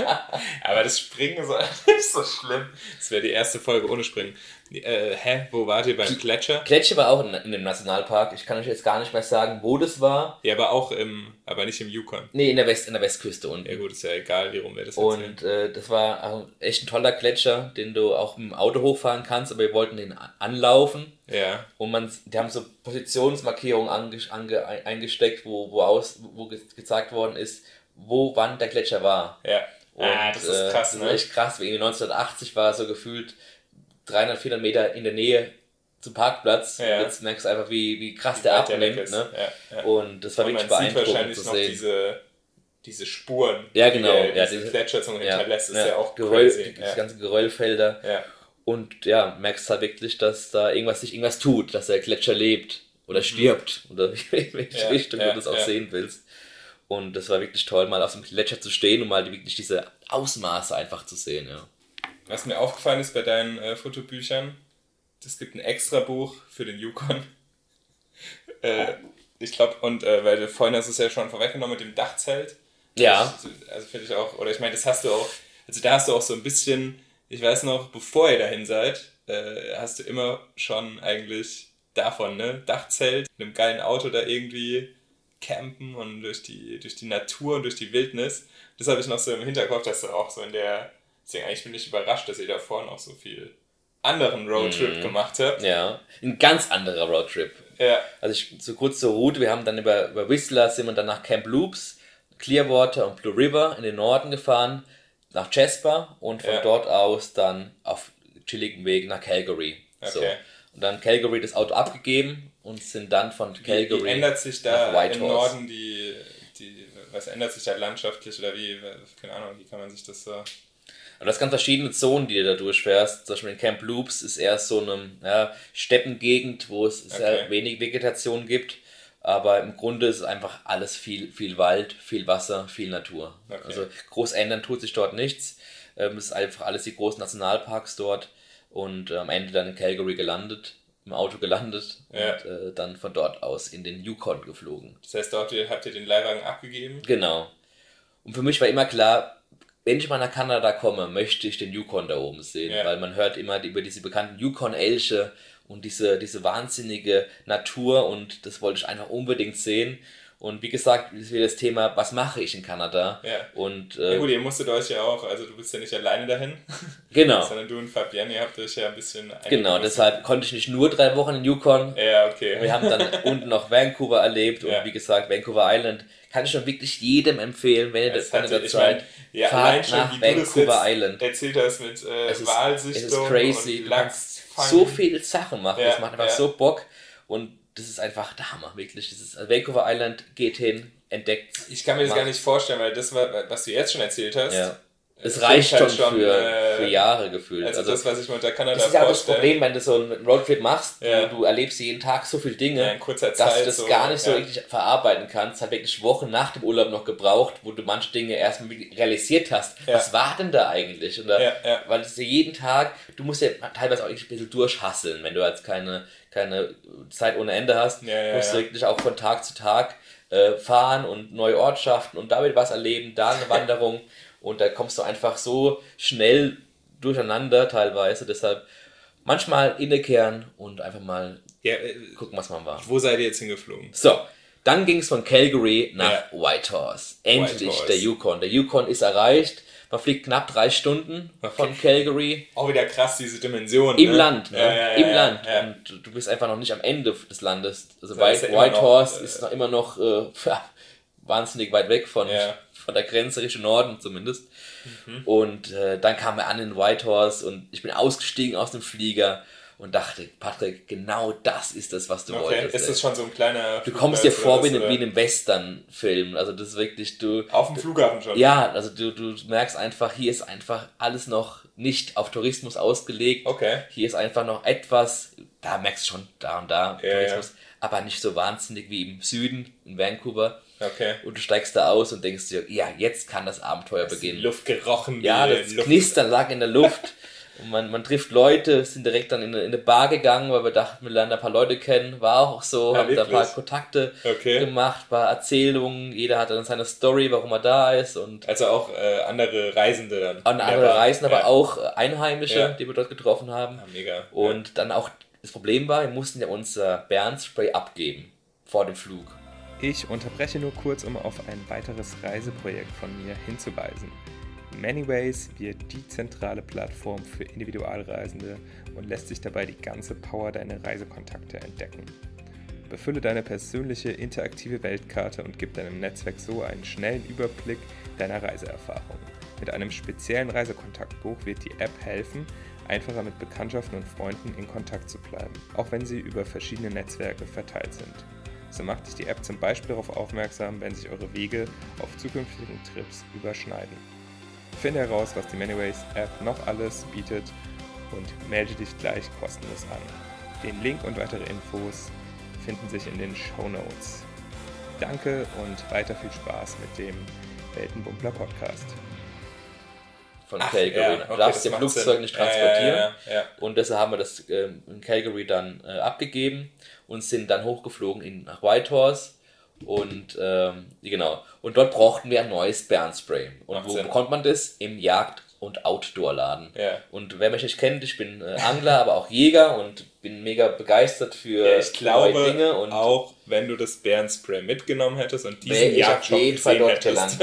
Aber das Springen ist nicht so schlimm. Das wäre die erste Folge ohne Springen. Äh, hä, wo wart ihr beim Gletscher? Gletscher war auch in, in dem Nationalpark. Ich kann euch jetzt gar nicht mehr sagen, wo das war. Ja, aber auch im, aber nicht im Yukon. Nee, in der, West, in der Westküste unten. Ja gut, ist ja egal, wie rum wir das erzählen. Und äh, das war also echt ein toller Gletscher, den du auch mit dem Auto hochfahren kannst, aber wir wollten den anlaufen. Ja. Und man, die haben so Positionsmarkierungen ange, ange, eingesteckt, wo, wo, aus, wo ge, gezeigt worden ist, wo wann der Gletscher war. Ja. Und, ah, das ist krass, äh, das ne? ist echt krass, wie neunzehnhundertachtzig war so gefühlt dreihundert, vierhundert Meter in der Nähe zum Parkplatz. Ja. Und jetzt merkst du einfach, wie, wie krass Wie der weit der weg abnimmt. ist. Ne? Ja, ja. Und das war Und wirklich man sieht beeindruckend wahrscheinlich zu noch sehen. diese, diese Spuren, Ja, genau. die der, Ja, diese diese- Gletscherzunge hinterlässt, ist ja, ja auch Geröll, crazy. die Ja. ganzen Geröllfelder. Ja. Und ja, merkst halt wirklich, dass da irgendwas sich irgendwas tut, dass der Gletscher lebt oder stirbt oder in welche Ja, Richtung ja, du das auch ja. sehen willst. Und das war wirklich toll, mal auf dem Gletscher zu stehen und mal wirklich diese Ausmaße einfach zu sehen. Ja. Was mir aufgefallen ist bei deinen äh, Fotobüchern, es gibt ein extra Buch für den Yukon. äh, ich glaube, und äh, weil du vorhin hast es ja schon vorweggenommen mit dem Dachzelt. Ja. Ich, also finde ich auch, oder ich meine, das hast du auch, also da hast du auch so ein bisschen, ich weiß noch, bevor ihr dahin seid, äh, hast du immer schon eigentlich davon, ne? Dachzelt, mit einem geilen Auto da irgendwie campen und durch die, durch die Natur und durch die Wildnis. Das habe ich noch so im Hinterkopf, dass du auch so in der, deswegen eigentlich bin ich überrascht, dass ihr davor noch so viel anderen Roadtrip Mhm. gemacht habt. Ja, ein ganz anderer Roadtrip. Ja, Also ich, so kurz zur Route, wir haben dann über, über Whistler, sind wir dann nach Camp Loops, Clearwater und Blue River in den Norden gefahren, nach Jasper und von Ja. dort aus dann auf chilligen Weg nach Calgary. So. Okay. Und dann Calgary das Auto abgegeben und sind dann von wie, Calgary wie ändert sich nach da im Whitehorse. Norden die, die, was ändert sich da landschaftlich oder wie, keine Ahnung, wie kann man sich das so... Und das ganz verschiedene Zonen, die du da durchfährst. Zum Beispiel in Camp Loops ist eher so eine ja, Steppengegend, wo es sehr Okay. wenig Vegetation gibt. Aber im Grunde ist es einfach alles viel, viel Wald, viel Wasser, viel Natur. Okay. Also groß ändern tut sich dort nichts. Ähm, es ist einfach alles die großen Nationalparks dort. Und äh, am Ende dann in Calgary gelandet, im Auto gelandet Ja. und äh, dann von dort aus in den Yukon geflogen. Das heißt, dort habt ihr den Leihwagen abgegeben? Genau. Und für mich war immer klar, wenn ich mal nach Kanada komme, möchte ich den Yukon da oben sehen, Ja. weil man hört immer über diese bekannten Yukon-Elche und diese, diese wahnsinnige Natur und das wollte ich einfach unbedingt sehen. Und wie gesagt, ist wieder das Thema, was mache ich in Kanada? Ja. Und Ja äh, gut, ihr musstet euch ja auch, also du bist ja nicht alleine dahin, genau, sondern du und Fabienne, ihr habt euch ja ein bisschen... genau, eingemusst. deshalb konnte ich nicht nur drei Wochen in Yukon. Ja, okay. Wir haben dann unten noch Vancouver erlebt und Ja. wie gesagt, Vancouver Island kann ich schon wirklich jedem empfehlen, wenn ihr Es das hat in sich- der ich Zeit mein, ja, allein fahrt schon, nach wie du das Vancouver jetzt Island. erzählt hast mit äh, Es ist, Walsichtung es ist crazy. und Du kannst Lachs so viele Sachen machen. Ja, das macht einfach ja. so Bock. Und das ist einfach der Hammer, wirklich. Das ist, also Vancouver Island, geht hin, entdeckt. Ich kann mir das macht. gar nicht vorstellen, weil das, war, was du jetzt schon erzählt hast, Ja. Es klingt reicht halt schon, für, äh, für Jahre gefühlt. Also, Also, das, was ich mir unter Kanada das ist ja auch das vorstelle, Problem, wenn du so einen Roadtrip machst, Ja. du, du erlebst jeden Tag so viele Dinge, ja, in kurzer dass Zeit du das so, gar nicht so ja. richtig verarbeiten kannst. Hat wirklich Wochen nach dem Urlaub noch gebraucht, wo du manche Dinge erstmal wirklich realisiert hast. Ja. Was war denn da eigentlich? Und da, Ja, ja. Weil es ja jeden Tag, du musst ja teilweise auch ein bisschen durchhasseln, wenn du jetzt keine, keine Zeit ohne Ende hast, Ja, ja, musst du ja. wirklich auch von Tag zu Tag äh, fahren und neue Ortschaften und da wird was erleben, da eine Wanderung und da kommst du einfach so schnell durcheinander teilweise, deshalb manchmal innekehren und einfach mal ja, äh, gucken, was man war. Wo seid ihr jetzt hingeflogen? So, dann ging es von Calgary nach ja. Whitehorse. Endlich Whitehorse. der Yukon. Der Yukon ist erreicht. Man fliegt knapp drei Stunden okay. von Calgary. Auch wieder krass, diese Dimension. Im ne? Land, ne? Ja, ja, Im ja, Land. Ja. Und du bist einfach noch nicht am Ende des Landes. Also White, ist ja Whitehorse noch, ist noch immer noch äh, wahnsinnig weit weg von, ja. von der Grenze Richtung Norden zumindest. Mhm. Und äh, dann kamen wir an in Whitehorse und ich bin ausgestiegen aus dem Flieger und dachte, Patrick, genau das ist das, was du okay. wolltest. Ist das schon so ein kleiner Du kommst dir vor wie in oder? einem Western-Film. Also das ist wirklich, du... Auf dem Flughafen schon? Ja, also du, du merkst einfach, hier ist einfach alles noch nicht auf Tourismus ausgelegt. Okay. Hier ist einfach noch etwas, da merkst du schon da und da ja, Tourismus, ja. aber nicht so wahnsinnig wie im Süden, in Vancouver. Okay. Und du steigst da aus und denkst dir, ja, jetzt kann das Abenteuer das beginnen. Die Luft gerochen. Ja, das Luft. Knistern lag in der Luft. Und man, man trifft Leute, sind direkt dann in eine, in eine Bar gegangen, weil wir dachten, wir lernen ein paar Leute kennen. War auch so, ja, haben da ein paar Kontakte okay. gemacht, ein paar Erzählungen. Jeder hat dann seine Story, warum er da ist. Und also auch äh, andere Reisende dann. Andere Reisende, aber ja. auch Einheimische, ja. die wir dort getroffen haben. Ja, mega. Und ja. dann auch, das Problem war, wir mussten ja unser Bärenspray abgeben vor dem Flug. Ich unterbreche nur kurz, um auf ein weiteres Reiseprojekt von mir hinzuweisen. Manyways wird die zentrale Plattform für Individualreisende und lässt sich dabei die ganze Power deiner Reisekontakte entdecken. Befülle deine persönliche interaktive Weltkarte und gib deinem Netzwerk so einen schnellen Überblick deiner Reiseerfahrung. Mit einem speziellen Reisekontaktbuch wird die App helfen, einfacher mit Bekanntschaften und Freunden in Kontakt zu bleiben, auch wenn sie über verschiedene Netzwerke verteilt sind. So macht dich die App zum Beispiel darauf aufmerksam, wenn sich eure Wege auf zukünftigen Trips überschneiden. Finde heraus, was die Manyways-App noch alles bietet und melde dich gleich kostenlos an. Den Link und weitere Infos finden sich in den Shownotes. Danke und weiter viel Spaß mit dem Weltenbummler Podcast. Von Ach, Calgary. Ja, okay, du darfst das Flugzeug Sinn. nicht transportieren. Ja, ja, ja. Und deshalb haben wir das äh, in Calgary dann äh, abgegeben und sind dann hochgeflogen in, nach Whitehorse. Und ähm, genau. Und dort brauchten wir ein neues Bärenspray. Und Macht wo Sinn. bekommt man das? Im Jagd- und Outdoor-Laden. Ja. Und wer mich nicht kennt, ich bin äh, Angler, aber auch Jäger und bin mega begeistert für ja, ich glaube, neue Dinge. Und auch wenn du das Bärenspray mitgenommen hättest und diesen Jagdshop gesehen hättest.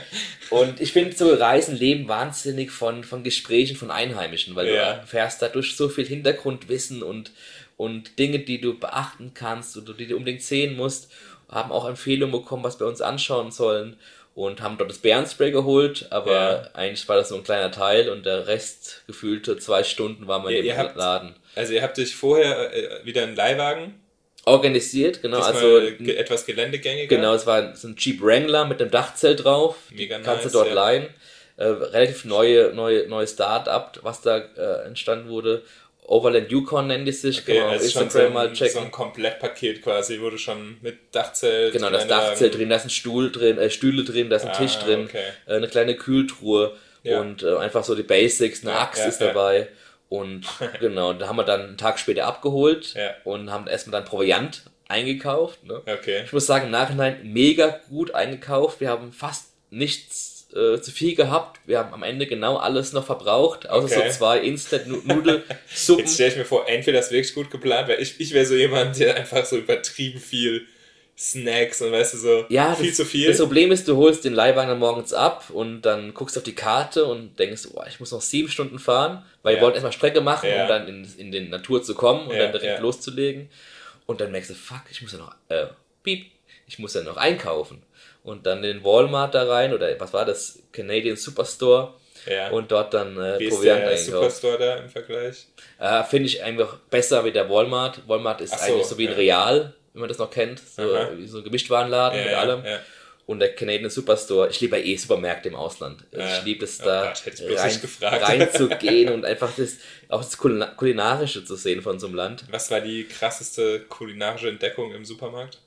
Und ich finde, so Reisen leben wahnsinnig von, von Gesprächen von Einheimischen, weil ja. du fährst dadurch so viel Hintergrundwissen und, und Dinge, die du beachten kannst oder die du unbedingt sehen musst. Haben auch Empfehlungen bekommen, was wir uns anschauen sollen und haben dort das Bärenspray geholt, aber ja. eigentlich war das nur ein kleiner Teil und der Rest, gefühlte zwei Stunden, war man ja, im ihr habt, Laden. Also ihr habt dich vorher äh, wieder einen Leihwagen organisiert, genau, Diesmal also ge- etwas geländegängiger. Genau, es war so ein Jeep Wrangler mit einem Dachzelt drauf, Mega kannst nice, du dort ja. leihen. Äh, relativ neue, neue, neue Start-up, was da äh, entstanden wurde. Overland Yukon nennt es sich, Okay, kann man auf also schon Instagram so ein, mal checken. so ein Komplettpaket quasi, wo du schon mit Dachzelt... Genau, das Kleinwagen- Dachzelt drin, da ist ein Stuhl drin, äh, Stühle drin, da ist ein Ah, Tisch drin, okay. äh, eine kleine Kühltruhe Ja. und äh, einfach so die Basics, eine Ja, Axt ja, ist ja. dabei und genau, da haben wir dann einen Tag später abgeholt Ja. und haben erstmal dann Proviant eingekauft. Ne? Okay. Ich muss sagen, im Nachhinein mega gut eingekauft, wir haben fast nichts äh, zu viel gehabt, wir haben am Ende genau alles noch verbraucht, außer Okay. so zwei Instant-Nudelsuppen. Jetzt stelle ich mir vor, entweder das wirklich gut geplant, weil ich, ich wäre so jemand, der einfach so übertrieben viel Snacks und weißt du so, Ja, viel das, zu viel. Das Problem ist, du holst den Leihwagen dann morgens ab und dann guckst auf die Karte und denkst, oh, ich muss noch sieben Stunden fahren, weil Ja. wir wollten erstmal Strecke machen, Ja. um dann in, in die Natur zu kommen und Ja, dann direkt ja. loszulegen. Und dann merkst du, fuck, ich muss ja noch, äh, piep, ich muss ja noch einkaufen. Und dann in den Walmart da rein, oder was war das, Canadian Superstore, Ja. und dort dann äh, Wie ist Proviant der einkaufen. Superstore da im Vergleich? Äh, Finde ich einfach besser wie der Walmart. Walmart ist Ach so, eigentlich so wie ein ja. Real, wenn man das noch kennt, so, Aha. wie so ein Gemischtwarenladen Ja, mit ja, allem. ja. Und der Canadian Superstore, ich liebe ja eh Supermärkte im Ausland. Ja. Ich liebe es Oh da Gott, hätte ich bloß rein, nicht gefragt. reinzugehen und einfach das, auch das Kulina- Kulinarische zu sehen von so einem Land. Was war die krasseste kulinarische Entdeckung im Supermarkt?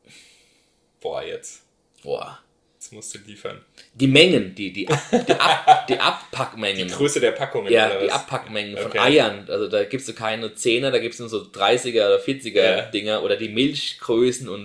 Boah, jetzt. Boah. Jetzt musst du liefern. Die Mengen, die, die, die, Ab, die Abpackmengen. Die Größe der Packungen. Ja, oder die was? Abpackmengen von Okay. Eiern. Also da gibst du keine Zehner, da gibst du nur so dreißiger oder vierziger Ja. Dinger oder die Milchgrößen und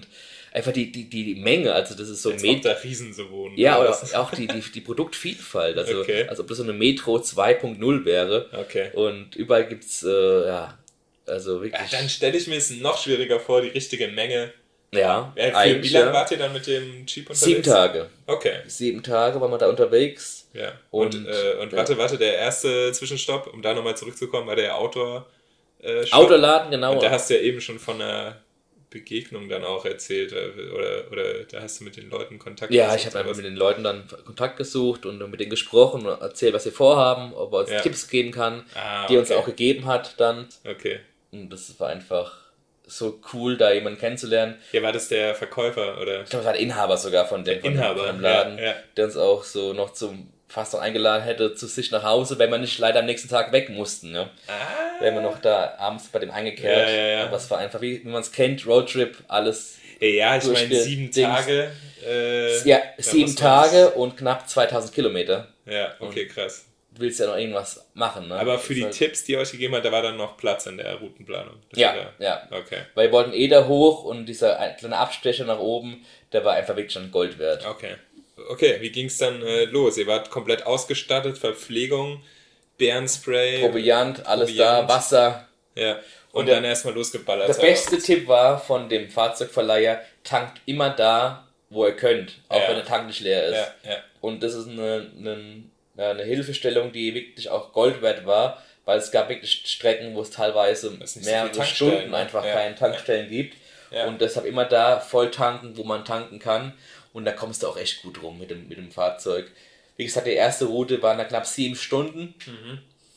einfach die, die, die Menge, also das ist so Als ob da Riesen so wohnen. Ja, oder auch die, die, die Produktvielfalt, also okay. als ob das so eine Metro zwei Punkt null wäre. Okay. Und überall gibt's, äh, ja, also wirklich... Ja, dann stelle ich mir es noch schwieriger vor, die richtige Menge. Ja, ja für wie lange wart ihr dann mit dem Jeep unterwegs? Sieben Tage. Okay. Sieben Tage waren wir da unterwegs. Ja, und, und, äh, und warte, ja. warte, der erste Zwischenstopp, um da nochmal zurückzukommen, war der Outdoor äh, Outdoor-Laden, genau. Und da hast du ja eben schon von einer Begegnung dann auch erzählt, oder, oder da hast du mit den Leuten Kontakt ja, gesucht? Ja, ich habe mit den Leuten dann Kontakt gesucht und mit denen gesprochen und erzählt, was sie vorhaben, ob er uns ja. Tipps geben kann, ah, die er okay. uns auch gegeben hat dann. Okay. Und das war einfach so cool, da jemanden kennenzulernen. Ja, war das der Verkäufer, oder? Ich glaube, das war der Inhaber sogar von dem, von Inhaber, dem Laden, ja, ja. der uns auch so noch zum fast noch eingeladen hätte zu sich nach Hause, wenn wir nicht leider am nächsten Tag weg mussten. Ne? Ah. Wären wir noch da abends bei dem eingekehrt. Ja, ja, ja. Aber es war einfach, wie, wie man es kennt, Roadtrip, alles. Ja, ja ich meine sieben Tage. Äh, ja, sieben Tage und knapp zweitausend Kilometer. Ja, okay, und krass. Du willst ja noch irgendwas machen. Ne? Aber für die halt Tipps, die ihr euch gegeben habt, da war dann noch Platz in der Routenplanung. Das ja, da. ja. Okay. Weil wir wollten eh da hoch und dieser kleine Abstecher nach oben, der war einfach wirklich schon Gold wert. Okay. Okay, wie ging es dann äh, los? Ihr wart komplett ausgestattet, Verpflegung, Bärenspray, Proviant, alles Proviant. Da, Wasser. Ja, und, und dann erstmal losgeballert. Der beste raus. Tipp war von dem Fahrzeugverleiher, tankt immer da, wo ihr könnt, auch ja. wenn der Tank nicht leer ist. Ja, ja. Und das ist eine, eine, eine Hilfestellung, die wirklich auch Gold wert war, weil es gab wirklich Strecken, wo es teilweise mehrere so Stunden einfach ja. keine Tankstellen ja. gibt. Ja. Und deshalb immer da voll tanken, wo man tanken kann. Und da kommst du auch echt gut rum mit dem, mit dem Fahrzeug. Wie gesagt, die erste Route war nach knapp sieben Stunden. Mhm.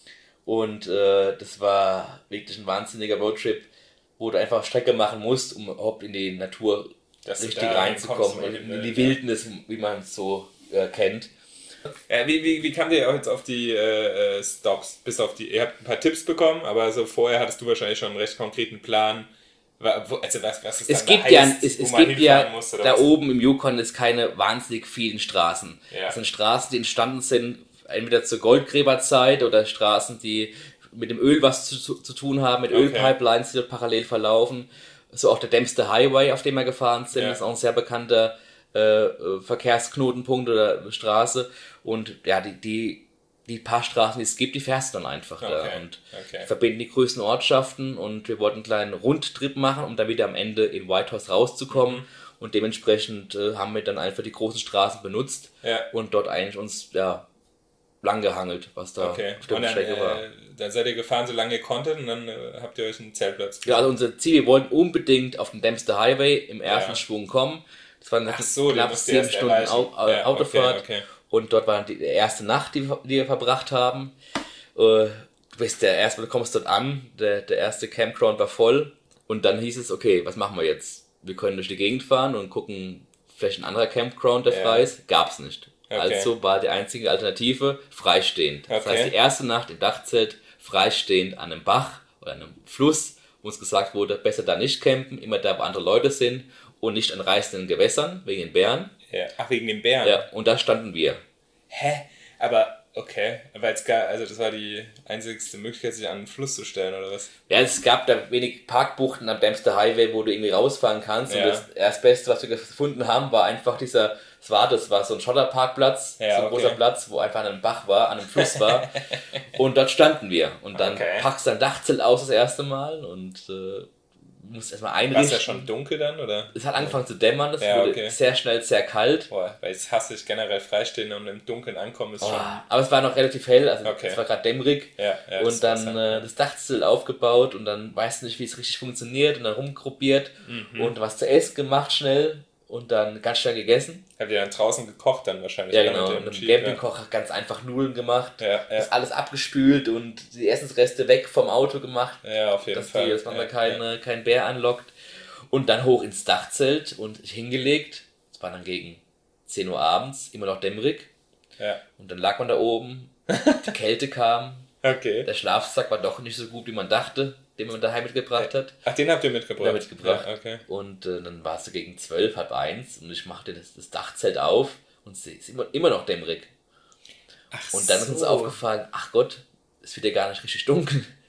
Und äh, das war wirklich ein wahnsinniger Roadtrip, wo du einfach Strecke machen musst, um überhaupt in die Natur das richtig reinzukommen. In, in die Wildnis, wie man es so äh, kennt. Ja, wie, wie, wie kamt ihr auch jetzt auf die äh, Stops? Bis auf die, ihr habt ein paar Tipps bekommen, aber so vorher hattest du wahrscheinlich schon einen recht konkreten Plan. Also was, was ist es dann gibt ja, heißt, es, es gibt ja muss, da was? Oben im Yukon ist keine wahnsinnig vielen Straßen. Ja. Das sind Straßen, die entstanden sind entweder zur Goldgräberzeit oder Straßen, die mit dem Öl was zu, zu, zu tun haben, mit okay. Ölpipelines, die dort parallel verlaufen. So auch der Dempster Highway, auf dem wir gefahren sind, ja. ist auch ein sehr bekannter äh, Verkehrsknotenpunkt oder Straße. Und ja, die, die die paar Straßen, die es gibt, die fährst du dann einfach okay, da und okay. verbinden die größten Ortschaften und wir wollten einen kleinen Rundtrip machen, um dann wieder am Ende in Whitehorse rauszukommen mhm. und dementsprechend äh, haben wir dann einfach die großen Straßen benutzt ja. und dort eigentlich uns ja lang gehangelt, was da okay. auf der dann, Strecke äh, war. Dann seid ihr gefahren, solange ihr konntet und dann äh, habt ihr euch einen Zeltplatz gefunden. Ja, also unser Ziel, wir wollten unbedingt auf den Dempster Highway im ersten ja. Schwung kommen. Das waren Ach so, knapp sieben Stunden Au- ja, Autofahrt. Okay, okay. Und dort war die erste Nacht, die, die wir verbracht haben. Du bist der erste, du kommst dort an, der, der erste Campground war voll. Und dann hieß es, okay, was machen wir jetzt? Wir können durch die Gegend fahren und gucken, vielleicht ein anderer Campground, der ja. frei ist. Gab's nicht. Okay. Also war die einzige Alternative freistehend. Okay. Das heißt, die erste Nacht im Dachzelt freistehend an einem Bach oder einem Fluss, wo uns gesagt wurde, besser da nicht campen, immer da, wo andere Leute sind und nicht an reißenden Gewässern, wegen den Bären. Ja. Ach, wegen den Bären? Ja, und da standen wir. Hä? Aber, okay, weil es gar, also das war die einzigste Möglichkeit, sich an den Fluss zu stellen, oder was? Ja, es gab da wenig Parkbuchten am Dempster Highway, wo du irgendwie rausfahren kannst. Ja. Und das erst Beste, was wir gefunden haben, war einfach dieser, das war, das war so ein Schotterparkplatz, ja, so ein okay. großer Platz, wo einfach an einem Bach war, an einem Fluss war. Und dort standen wir. Und dann okay. packst du dein Dachzelt aus das erste Mal und äh, musst erstmal einrichten. War es ja schon dunkel dann, oder? Es hat angefangen zu dämmern, es ja, wurde okay. sehr schnell sehr kalt. Boah, weil jetzt hasse ich generell freistehen und im Dunkeln ankommen ist oh, schon... Aber es war noch relativ hell, also okay. es war gerade dämmerig. Ja, ja, und dann äh, das Dachzelt aufgebaut und dann weißt du nicht, wie es richtig funktioniert und dann rumgruppiert mhm. und was zu essen gemacht schnell und dann ganz schnell gegessen. Habt ihr dann draußen gekocht dann wahrscheinlich? Ja, genau. Mit dem Campingkocher ganz einfach Nudeln gemacht. Ja, ja. Das alles abgespült und die Essensreste weg vom Auto gemacht. Ja, auf jeden dass Fall. Die, dass man ja, da kein, ja. kein Bär anlockt. Und dann hoch ins Dachzelt und hingelegt. Es war dann gegen zehn Uhr abends, immer noch dämmerig. Ja. Und dann lag man da oben, die Kälte kam. Okay. Der Schlafsack war doch nicht so gut, wie man dachte, den man daheim mitgebracht hat. Ach, den habt ihr mitgebracht? Ja, mitgebracht. Ja, okay. Und äh, dann war es so gegen zwölf, halb eins und ich machte das, das Dachzelt auf und es ist immer, immer noch dämmerig. Ach und dann so. ist uns aufgefallen, ach Gott, es wird ja gar nicht richtig dunkel.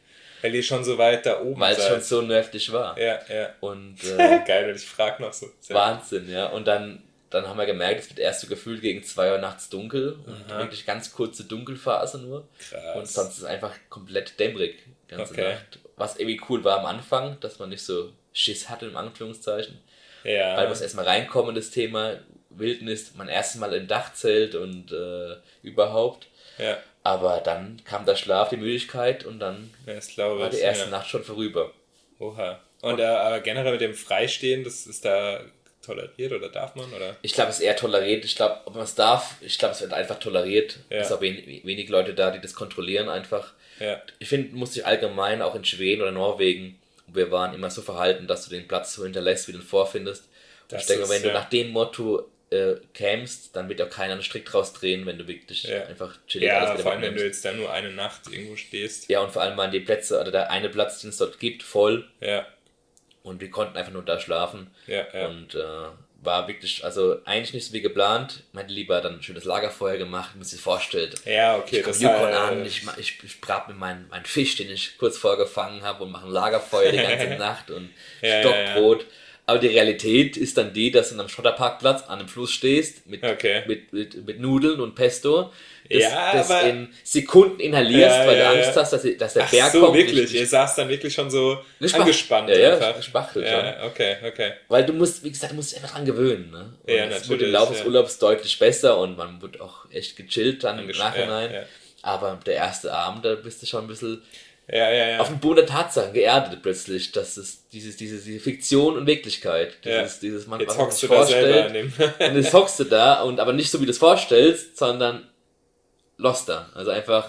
Weil ihr schon so weit da oben Weil seid. es schon so nördlich war. Ja, ja. Und, äh, geil, und ich frag noch so. Sehr Wahnsinn, ja. Und dann, dann haben wir gemerkt, es wird erst so gefühlt gegen zwei Uhr nachts dunkel und Aha. wirklich ganz kurze Dunkelphase nur. Krass. Und sonst ist es einfach komplett dämmerig, die ganze Okay. Nacht. Was irgendwie cool war am Anfang, dass man nicht so Schiss hatte, im Anführungszeichen. Ja. Weil man erstmal reinkommen in das Thema Wildnis, mein erstes Mal im Dachzelt und äh, überhaupt. Ja, Aber dann kam der Schlaf, die Müdigkeit und dann ja, das glaube war ich. die erste ja. Nacht schon vorüber. Oha. Und äh, aber generell mit dem Freistehen, das ist da toleriert oder darf man? Oder? Ich glaube, es ist eher toleriert. Ich glaube, ob man es darf, ich glaube, es wird einfach toleriert. Ja. Es sind auch wen, wenig Leute da, die das kontrollieren einfach. Ja. Ich finde, muss sich allgemein auch in Schweden oder Norwegen, wir waren immer so verhalten, dass du den Platz so hinterlässt, wie du ihn vorfindest. Und Das ich denke, ist, wenn du ja. nach dem Motto äh, kämst, dann wird auch keiner einen Strick draus drehen, wenn du wirklich Ja. einfach chillig Ja, alles wieder vor allem, wenn du mitnimmst. jetzt da nur eine Nacht irgendwo stehst. Ja, und vor allem waren die Plätze, oder der eine Platz, den es dort gibt, voll. Ja, Und wir konnten einfach nur da schlafen. ja, ja. Und äh, war wirklich, also eigentlich nicht so wie geplant. Mein Lieber hat dann ein schönes Lagerfeuer gemacht, wie man sich vorstellt. Ja, okay. Ich komme das Yukon halt, an, ich, ma- ich, ich brate mir meinen mein Fisch, den ich kurz vorgefangen habe, und mache ein Lagerfeuer die ganze Nacht und Ja, Stockbrot. Aber die Realität ist dann die, dass du am Schotterparkplatz an einem Fluss stehst mit, Okay. mit, mit, mit Nudeln und Pesto, das, Ja, das aber- in Sekunden inhalierst, Ja, weil ja, du Angst ja. hast, dass, dass der Ach Berg so, kommt. wirklich. Ich- Ihr saßt dann wirklich schon so Gespacht- angespannt Ja, ja, einfach. gespachtelt Ja, okay, okay. Weil du musst, wie gesagt, du musst dich einfach dran gewöhnen. Ne? Und Ja, es wurde natürlich, im Laufe des ja. Urlaubs deutlich besser und man wird auch echt gechillt dann im Angesch- Nachhinein. ja, ja. Aber der erste Abend, da bist du schon ein bisschen Ja, ja, ja. auf dem Boden der Tatsachen geerdet plötzlich. Das ist dieses, diese, diese Fiktion und Wirklichkeit. Ja. Dieses, dieses man, Jetzt was man hockst sich du da selber an vorstellt. dem. Und jetzt hockst du da, und aber nicht so, wie du es vorstellst, sondern loster. Also einfach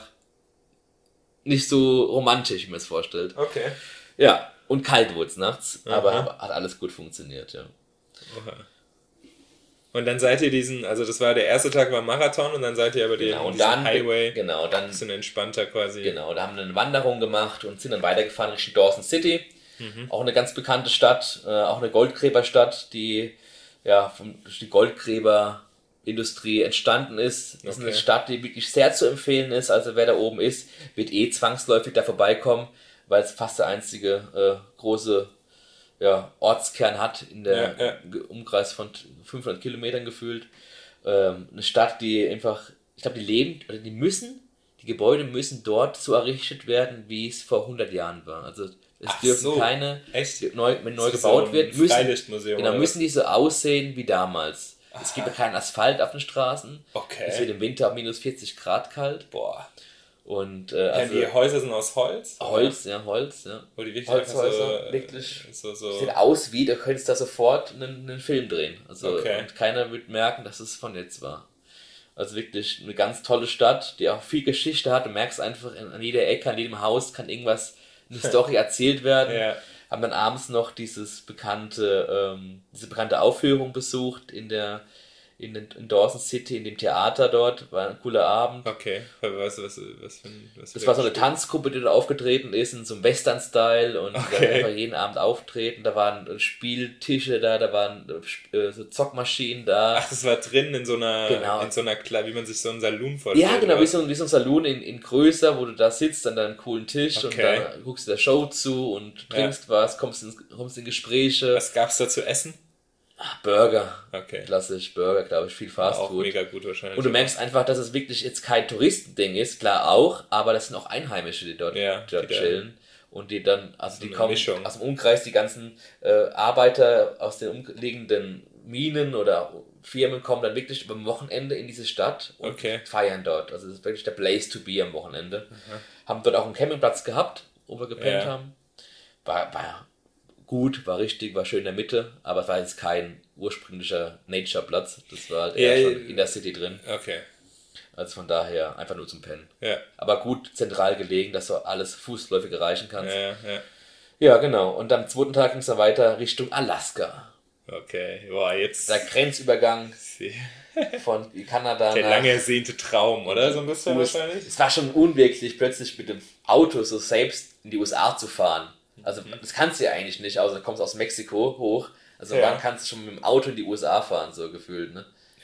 nicht so romantisch, wie man es vorstellt. Okay. Ja, und kalt wurde es nachts, Aha. aber hat alles gut funktioniert, ja. Oha. Und dann seid ihr diesen, also das war der erste Tag beim Marathon und dann seid ihr aber den Genau, und diesen dann, Highway, genau, dann, ein bisschen entspannter quasi. genau, da haben wir eine Wanderung gemacht und sind dann weitergefahren Richtung Dawson City. Mhm. Auch eine ganz bekannte Stadt, äh, auch eine Goldgräberstadt, die ja vom, durch die Goldgräberindustrie entstanden ist. Das ist Okay. eine Stadt, die wirklich sehr zu empfehlen ist. Also wer da oben ist, wird eh zwangsläufig da vorbeikommen, weil es fast der einzige äh, große ja, Ortskern hat in der Ja, ja. Ge- Umkreis von fünfhundert Kilometern gefühlt. Ähm, eine Stadt, die einfach, ich glaube, die leben, oder die müssen, die Gebäude müssen dort so errichtet werden, wie es vor hundert Jahren war. Also es Ach dürfen so, keine, echt? neu, wenn neu Das ist gebaut so ein wird, müssen, Freilichtmuseum genau, oder müssen die so aussehen wie damals. Es gibt ja keinen Asphalt auf den Straßen. Okay. Es wird im Winter minus vierzig Grad kalt. Boah. Und äh, Ja, also die Häuser sind aus Holz? Holz, ja, Holz, ja. Wo die wirklich Holzhäuser, einfach so, wirklich. so, so Sieht aus wie, du könntest da sofort einen, einen Film drehen. Also, Okay. und keiner wird merken, dass es von jetzt war. Also wirklich eine ganz tolle Stadt, die auch viel Geschichte hat. Du merkst einfach, an jeder Ecke, an jedem Haus kann irgendwas, eine Story erzählt werden. Ja. Haben dann abends noch dieses bekannte, ähm, diese bekannte Aufführung besucht in der in, den, in Dawson City, in dem Theater dort. War ein cooler Abend. Okay, was, was, was für ein... Was für Das war so eine Stück? Tanzgruppe, die da aufgetreten ist, in so einem Western-Style, und die Okay. dann einfach jeden Abend auftreten. Da waren Spieltische da, da waren äh, so Zockmaschinen da. Ach, das war drin in so einer, Genau. in so einer, Kla- wie man sich so einen Saloon vorstellt. Ja, genau, oder? wie so, ein- wie so ein Saloon in, in größer, wo du da sitzt, an deinem coolen Tisch, Okay. und dann guckst du der Show zu und trinkst was, kommst in, kommst in Gespräche. Was gab's da zu essen? Burger, Okay. klassisch Burger, glaube ich, viel Auch Fastfood. mega gut wahrscheinlich. Und du merkst einfach, dass es wirklich jetzt kein Touristending ist, klar auch, aber das sind auch Einheimische, die dort, Ja, die dort die da- chillen. Und die dann, also die eine kommen Mischung. aus dem Umkreis, die ganzen äh, Arbeiter aus den umliegenden Minen oder Firmen kommen dann wirklich am Wochenende in diese Stadt und Okay. feiern dort. Also das ist wirklich der Place to be am Wochenende. Haben dort auch einen Campingplatz gehabt, wo wir gepennt Ja. haben. War, war gut, war richtig, war schön in der Mitte, aber es war jetzt kein ursprünglicher Nature-Platz. Das war halt eher Ja, schon in der City drin. Okay. Also von daher einfach nur zum Pennen. Ja. Aber gut zentral gelegen, dass du alles fußläufig erreichen Ja, kannst. ja, ja. Ja, genau. Und am zweiten Tag ging es dann weiter Richtung Alaska. Okay. Boah, jetzt... Der Grenzübergang von Kanada Der nach lange ersehnte Traum, oder? So ein bisschen U S A. wahrscheinlich? Es war schon unwirklich, plötzlich mit dem Auto so selbst in die U S A zu fahren. Also das kannst du ja eigentlich nicht, außer du kommst aus Mexiko hoch. Also Ja. wann kannst du schon mit dem Auto in die U S A fahren, so gefühlt, ne?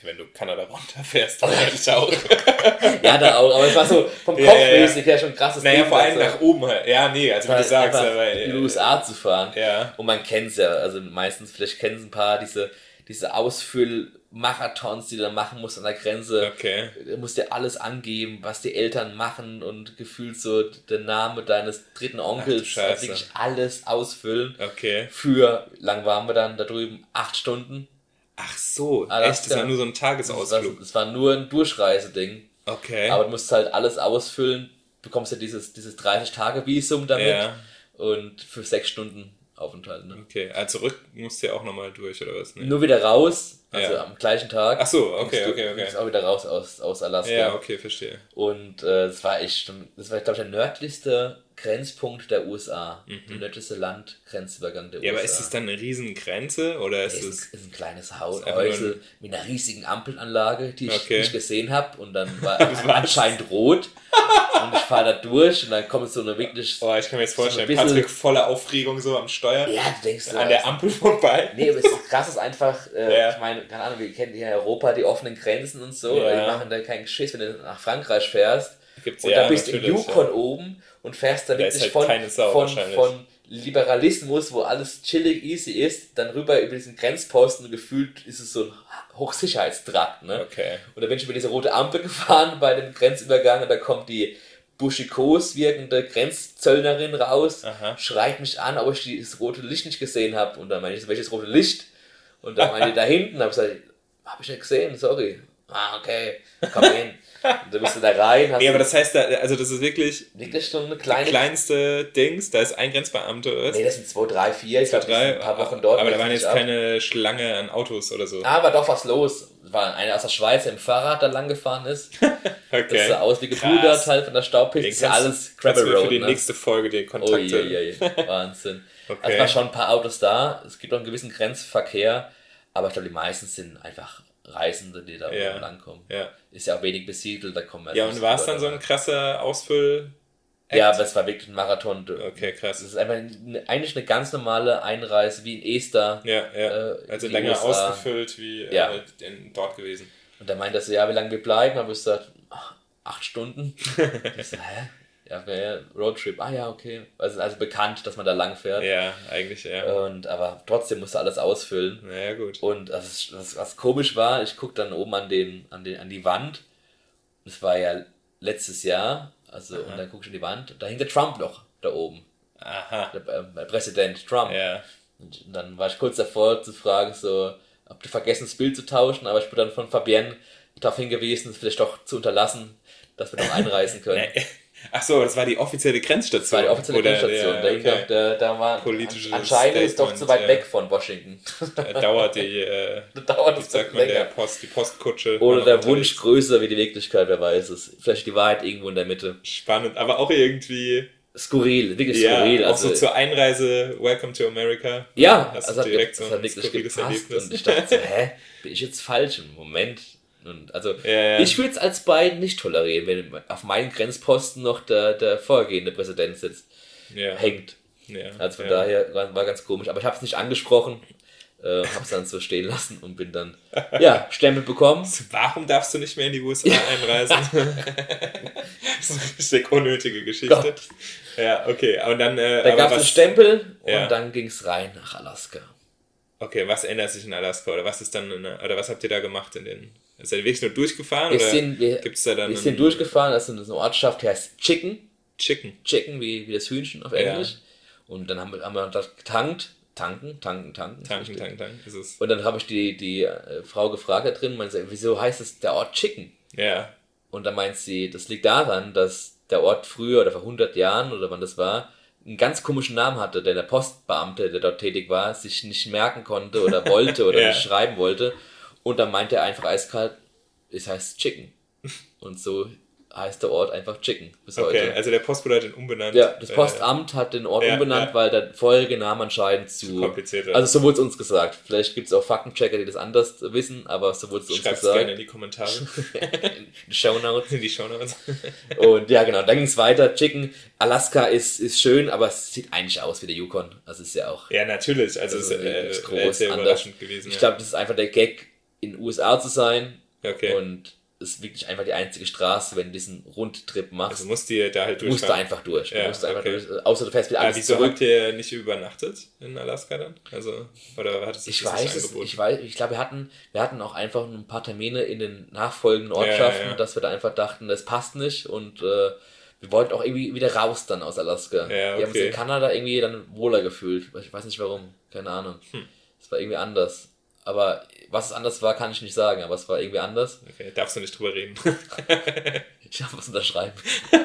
Wenn du Kanada runterfährst, wahrscheinlich auch. Ja, da auch, aber es war so vom Ja, Kopfmäßig ja, ja. her schon ein krasses Naja, Ding, vor allem dass, nach oben halt. Ja, nee, also wie du sagst, einfach aber, in die U S A zu fahren. Ja. Und man kennt es ja, also meistens, vielleicht kennen es ein paar, diese, diese Ausfüllmarathons, die du dann machen musst an der Grenze. Okay. Du musst dir alles angeben, was die Eltern machen und gefühlt so der Name deines dritten Onkels. Ach, du Scheiße. Wirklich alles ausfüllen. Okay. Für, lang waren wir dann da drüben? Acht Stunden. Ach so, Alaska. echt? Das war nur so ein Tagesausflug. Das war nur ein Durchreiseding. Okay. Aber du musst halt alles ausfüllen, bekommst ja dieses, dieses dreißig-Tage-Visum damit Ja. und für sechs Stunden Aufenthalt. Ne? Okay, also zurück musst du ja auch nochmal durch, oder was? Nee. Nur wieder raus, also Ja. am gleichen Tag. Ach so, okay, gingst du- okay, okay. gingst auch wieder raus aus, aus Alaska. Ja, okay, verstehe. Und äh, das war echt, schon- das war, glaube ich, der nördlichste Grenzpunkt der U S A. Der nördlichste Land, Grenzübergang der Mhm. Ja, U S A. aber ist es dann eine riesen Grenze, oder ist ist, es... ein, ist ein kleines Haus, ist einfach nur Häusel mit einer riesigen Ampelanlage, die ich Okay. nicht gesehen habe. Und dann war anscheinend rot. Und ich fahre da durch und dann kommt so eine wirklich... Oh, ich kann mir jetzt vorstellen, bisschen- Patrick voller Aufregung so am Steuer, Ja, du denkst... an der Ampel vorbei. Nee, aber es ist krass, ist einfach, äh, Ja. ich meine, keine Ahnung, wir kennen hier in Europa die offenen Grenzen und so, Ja. aber die machen da keinen Geschiss, wenn du nach Frankreich fährst Gibt's und ja, da bist du im natürlich, Yukon ja. oben und fährst da Da ist wirklich halt von, keine Sau von, wahrscheinlich. von Liberalismus, wo alles chillig, easy ist, dann rüber über diesen Grenzposten und gefühlt ist es so ein Hochsicherheitstrakt, ne? Okay. Und da bin ich über diese rote Ampel gefahren bei dem Grenzübergang und da kommt die buschikos wirkende Grenzzöllnerin raus, Aha. schreit mich an, ob ich das rote Licht nicht gesehen habe. Und dann meine ich, welches rote Licht? Und dann meine ich, da hinten, habe ich gesagt, habe ich nicht gesehen, sorry. Ah, okay, komm hin. Und dann bist du da rein, hast Ja, aber du das heißt, da, also das ist wirklich wirklich schon eine die kleine... kleinste Dings, da ist ein Grenzbeamter, oder? Nee, das sind zwei, drei, vier, ich Zwei, glaube, das sind drei, ein paar Wochen dort. aber da weiß waren ich jetzt auch. keine Schlange an Autos oder so. Aber doch was los. Es war einer aus der Schweiz, der im Fahrrad da lang gefahren ist. Okay. Das sah aus wie gepudert, Krass. halt von der Staubpiste. Den Das ist ja kannst- alles kannst du Gravel mir Road, für die ne? nächste Folge die Oh Kontakte... je, je, je. Wahnsinn. Okay. Also es waren schon ein paar Autos da, es gibt auch einen gewissen Grenzverkehr, aber ich glaube, die meisten sind einfach Reisende, die da Ja. oben langkommen. Ja. Ist ja auch wenig besiedelt, da kommen Ja, nicht und so war es viele dann so ein Leute krasser Ausfüll... rein. Ja, aber es war wirklich ein Marathon. Okay, krass. Es ist einfach eine, eigentlich eine ganz normale Einreise, wie in Esther. Ja, ja. Äh, also die länger U S A. ausgefüllt wie äh, Ja. in, dort gewesen. Und da meinte er so, ja, wie lange wir bleiben? Habe ich gesagt, ach, acht Stunden. Ich so, hä? Ja, wär Roadtrip. Ah ja, okay. Also, also bekannt, dass man da lang fährt. Ja, eigentlich, ja. Und, aber trotzdem musste alles ausfüllen. Naja, gut. Und das, was, was komisch war, ich gucke dann oben an, den, an, den, an die Wand. Das war ja letztes Jahr. Also, und dann gucke ich an die Wand. Da hing der Trump noch da oben. Aha. Der, äh, der Präsident Trump. Ja. Und dann war ich kurz davor zu fragen, so, ob du vergessen, das Bild zu tauschen. Aber ich wurde dann von Fabienne darauf hingewiesen, es vielleicht doch zu unterlassen, dass wir noch einreisen können. Nee. Ach so, das war die offizielle Grenzstation. Das war die offizielle Oder Grenzstation. der- Da, hing okay. doch der, da war Politisches anscheinend ist es doch zu Statement, weit ja. weg von Washington. Da dauert die, äh, Da dauert wie es sagt doch man, der länger. Post, die Postkutsche. Oder noch der unterwegs. Wunsch größer wie die Wirklichkeit, wer weiß es. Vielleicht die Wahrheit irgendwo in der Mitte. Spannend, aber auch irgendwie, Skurril, wirklich ja, skurril. auch Also, so zur Einreise, Welcome to America. ja, hast also du hat, direkt das so hat ein wirklich skurriles gepasst. Erlebnis. Und ich dachte so, hä, bin ich jetzt falsch? Und Moment. Und also, Ja, ja. ich würde es als beiden nicht tolerieren, wenn auf meinen Grenzposten noch der, der vorgehende Präsident sitzt, Ja. hängt. Ja. Also von ja. daher war, war ganz komisch. Aber ich habe es nicht angesprochen, äh, habe es dann so stehen lassen und bin dann, ja, Stempel bekommen. Warum darfst du nicht mehr in die U S A einreisen? Das ist eine richtig unnötige Geschichte. Gott. Ja, okay. Und dann, äh, Da aber gab es einen was, Stempel und Ja. dann ging es rein nach Alaska. okay, was ändert sich in Alaska? Oder was ist dann, in, oder was habt ihr da gemacht in den, seid ihr wirklich nur durchgefahren? Wir oder sind, wir, gibt's da dann wir sind einen durchgefahren, das ist eine Ortschaft, die heißt Chicken. Chicken? Chicken, wie, wie das Hühnchen auf Ja. Englisch. Und dann haben wir, haben wir das getankt. Tanken, tanken, tanken. Tanken, tanken, tanken, ist es. Und dann habe ich die, die äh, Frau gefragt da drin, meinte, sie, wieso heißt es der Ort Chicken? Ja, Und dann meint sie, das liegt daran, dass der Ort früher oder vor hundert Jahren oder wann das war, einen ganz komischen Namen hatte, der der Postbeamte, der dort tätig war, sich nicht merken konnte oder wollte oder Ja. nicht schreiben wollte. Und dann meinte er einfach eiskalt, es heißt Chicken. Und so heißt der Ort einfach Chicken bis okay. heute. Also der Postbote hat den umbenannt. Ja, das Äh, Postamt hat den Ort ja, umbenannt, ja. weil der Folgename anscheinend zu, Zu kompliziert war. Also so wurde es uns gesagt. Vielleicht gibt es auch Faktenchecker, die das anders wissen, aber so wurde es uns Schreib's gesagt. gerne in die Kommentare, In die Shownotes. in die Shownotes. Und ja, genau, dann ging es weiter. Chicken, Alaska ist, ist schön, aber es sieht eigentlich aus wie der Yukon. Also es ist ja auch Ja, natürlich. Also es also ist äh, ist äh, groß, sehr anders. überraschend gewesen. Ich ja. glaube, das ist einfach der Gag. in den U S A zu sein. Okay. Und es ist wirklich einfach die einzige Straße, wenn du diesen Rundtrip machst. Also musst du da halt durch. Musst du einfach durch. Ja, du musst einfach okay. durch. Außer du fährst wieder alles Aber wieso zurück. habt ihr nicht übernachtet in Alaska dann? Also, oder hattest du Ich das weiß nicht es, angeboten? ich weiß, ich glaube, wir hatten, wir hatten auch einfach ein paar Termine in den nachfolgenden Ortschaften, Ja, ja. dass wir da einfach dachten, das passt nicht und äh, wir wollten auch irgendwie wieder raus dann aus Alaska. Ja, Wir haben uns okay. in Kanada irgendwie dann wohler gefühlt. Ich weiß nicht warum, keine Ahnung. Hm. Es war irgendwie anders. Aber was es anders war, kann ich nicht sagen, aber es war irgendwie anders. Okay, darfst du nicht drüber reden. Ich darf was unterschreiben.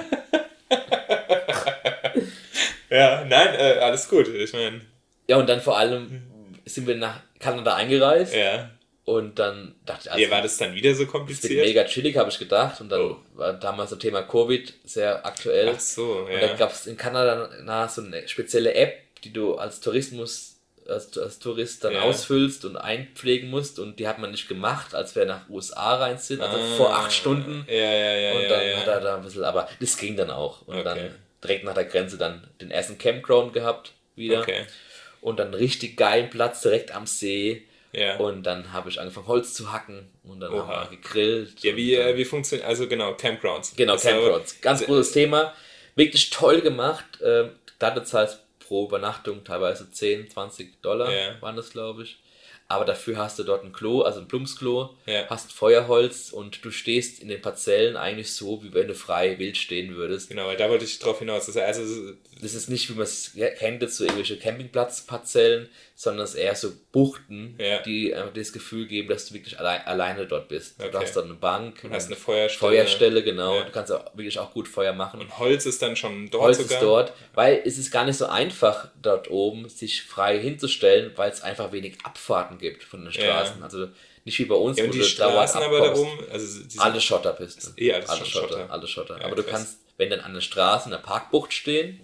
Ja, nein, äh, alles gut. Ich meine, Ja, und dann vor allem sind wir nach Kanada eingereist ja. und dann dachte ich, also, Ja, war das dann wieder so es wird kompliziert? mega chillig, habe ich gedacht. Und dann Oh. war damals das Thema Covid sehr aktuell. Ach so, Und dann ja. gab es in Kanada na, so eine spezielle App, die du als Tourismus, als, als Tourist dann Ja. ausfüllst und einpflegen musst. Und die hat man nicht gemacht, als wir nach U S A rein sind, also Ah. vor acht Stunden. Ja, ja, ja. Und ja, dann ja. hat er da ein bisschen, aber das ging dann auch. Und Okay. dann direkt nach der Grenze dann den ersten Campground gehabt wieder. Okay, Und dann einen richtig geilen Platz direkt am See. ja. Und dann habe ich angefangen Holz zu hacken und dann Oha. haben wir gegrillt. Ja, wie, und, äh, wie funktioniert, also genau, Campgrounds. Genau, Das ist aber- Campgrounds. Ganz großes Thema. Wirklich toll gemacht. Ähm, da zahlst pro Übernachtung teilweise zehn, zwanzig Dollar Ja. waren das, glaube ich. Aber dafür hast du dort ein Klo, also ein Plumpsklo, Ja. hast Feuerholz und du stehst in den Parzellen eigentlich so, wie wenn du frei wild stehen würdest. Genau, weil da wollte ich drauf hinaus. Das ist also, Das ist nicht, wie man es kennt, jetzt so irgendwelche Campingplatzparzellen, sondern es ist eher so Buchten, Ja. die einfach das Gefühl geben, dass du wirklich allein, alleine dort bist. Okay. Du hast dort eine Bank, du hast eine eine Feuerstelle. Feuerstelle, genau. Ja. Du kannst auch wirklich auch gut Feuer machen. Und Holz ist dann schon dort Holz sogar. ist dort, weil es ist gar nicht so einfach dort oben, sich frei hinzustellen, weil es einfach wenig Abfahrten gibt von den Straßen. Ja. Also nicht wie bei uns, Ja, und wo die du dauernd Straßen aber abkommst. darum, also die sind Alle Schotterpiste. eh alles alle schon Schotter, Schotter. alle Schotter. Ja, Aber du krass. kannst, wenn dann an der Straße in der Parkbucht stehen,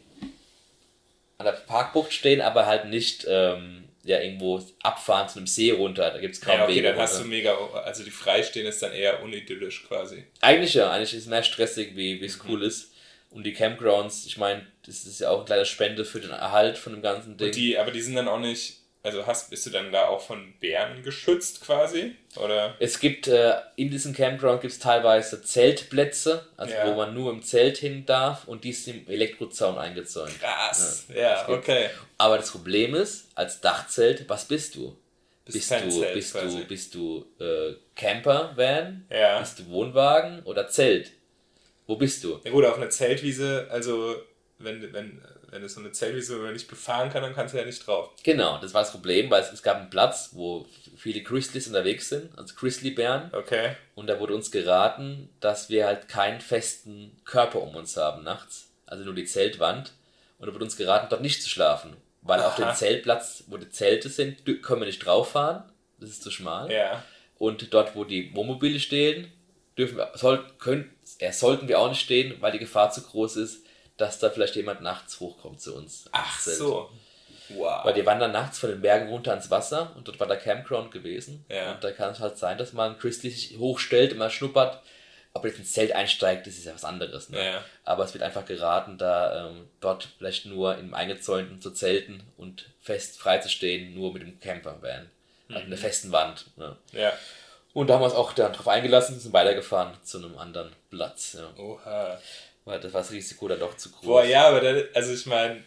an der Parkbucht stehen, aber halt nicht ähm, ja, irgendwo abfahren zu einem See runter. Da gibt es kaum Ja, okay, Wege dann hast du runter. mega, also die Freistehen ist dann eher unidyllisch quasi. Eigentlich ja, eigentlich ist es mehr stressig, wie wie es Mhm. cool ist. Und die Campgrounds, ich meine, das ist ja auch eine kleine Spende für den Erhalt von dem ganzen Ding. Und die, aber die sind dann auch nicht, also hast, bist du dann da auch von Bären geschützt quasi? Oder? Es gibt äh, in diesem Campground gibt es teilweise Zeltplätze, also Ja. wo man nur im Zelt hin darf und die sind im Elektrozaun eingezäunt. Krass, Ja, ja, das gibt- okay. Aber das Problem ist, als Dachzelt, was bist du? Bist Bist kein du, Zelt bist quasi. du, bist du äh, Camper, Van? Ja. Bist du Wohnwagen oder Zelt? Wo bist du? Ja gut, auf einer Zeltwiese, also wenn, wenn, wenn es so eine Zeltwiese, wo man nicht befahren kann, dann kannst du ja nicht drauf. Genau, das war das Problem, weil es, es gab einen Platz, wo viele Grizzlies unterwegs sind, also Grizzlybären. Okay. Und da wurde uns geraten, dass wir halt keinen festen Körper um uns haben nachts. Also nur die Zeltwand. Und da wurde uns geraten, dort nicht zu schlafen. Weil auf Aha. dem Zeltplatz, wo die Zelte sind, dü- können wir nicht drauf fahren. Das ist zu schmal. Ja. Und dort, wo die Wohnmobile stehen, dürfen wir, soll, können, äh, sollten wir auch nicht stehen, weil die Gefahr zu groß ist, dass da vielleicht jemand nachts hochkommt zu uns. Ach ins Zelt. so. Wow. Weil die wandern nachts von den Bergen runter ans Wasser und dort war der Campground gewesen. Ja. Und da kann es halt sein, dass man Grizzly sich hochstellt und mal schnuppert. Ob er jetzt ins Zelt einsteigt, das ist ja was anderes. Ne? Ja. Aber es wird einfach geraten, da ähm, dort vielleicht nur im Eingezäunten zu zelten und fest frei zu stehen, nur mit dem Camper-Van. Also Mhm. einer festen Wand. Ne? Ja. Und da haben wir uns auch dann drauf eingelassen und sind weitergefahren zu einem anderen Platz. Ja. Oha. Weil das war das Risiko dann doch zu groß. Boah, ja, aber da, also ich meine,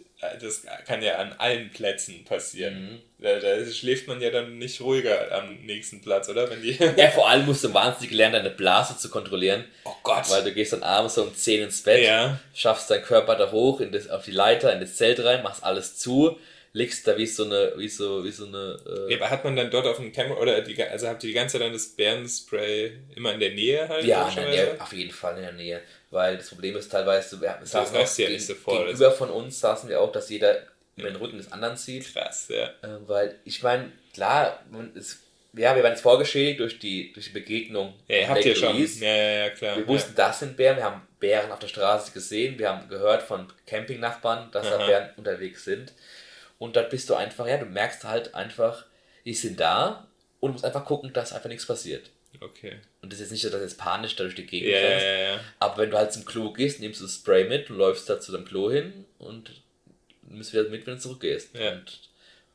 das kann ja an allen Plätzen passieren. Mhm. Da, da schläft man ja dann nicht ruhiger am nächsten Platz, oder? Wenn die. Ja, vor allem musst du wahnsinnig lernen, deine Blase zu kontrollieren. Oh Gott. Weil du gehst dann abends so um zehn ins Bett, Ja. schaffst deinen Körper da hoch in das, auf die Leiter, in das Zelt rein, machst alles zu, liegst da wie so eine, wie so, wie so eine, äh, Ja, aber hat man dann dort auf dem Camp, oder die, also habt ihr die ganze Zeit dann das Bärenspray immer in der Nähe halt? ja, in der logischerweise? Nähe, auf jeden Fall in der Nähe. Weil das Problem ist teilweise, wir Das saßen weißt auch du ja gegen, nicht sofort, gegenüber von uns saßen wir auch, dass jeder über den Rücken des anderen zieht. Krass, ja. Äh, weil ich meine, klar, man ist, ja, wir waren jetzt vorgeschädigt durch die, durch die Begegnung. Ja, ihr auf habt Lake ihr schon. Louise. Ja, ja, ja, klar. Wir wussten, das sind Bären, wir haben Bären auf der Straße gesehen, wir haben gehört von Campingnachbarn, dass da Aha. Bären unterwegs sind. Und dort bist du einfach, ja, du merkst halt einfach, die sind da und du musst einfach gucken, dass einfach nichts passiert. ja. Okay. Und das ist jetzt nicht so, dass du jetzt panisch da durch die Gegend Ja, ja, rennst. ja, ja. Aber wenn du halt zum Klo gehst, nimmst du das Spray mit und läufst da zu deinem Klo hin und nimmst wieder mit, wenn du zurückgehst. Ja. Und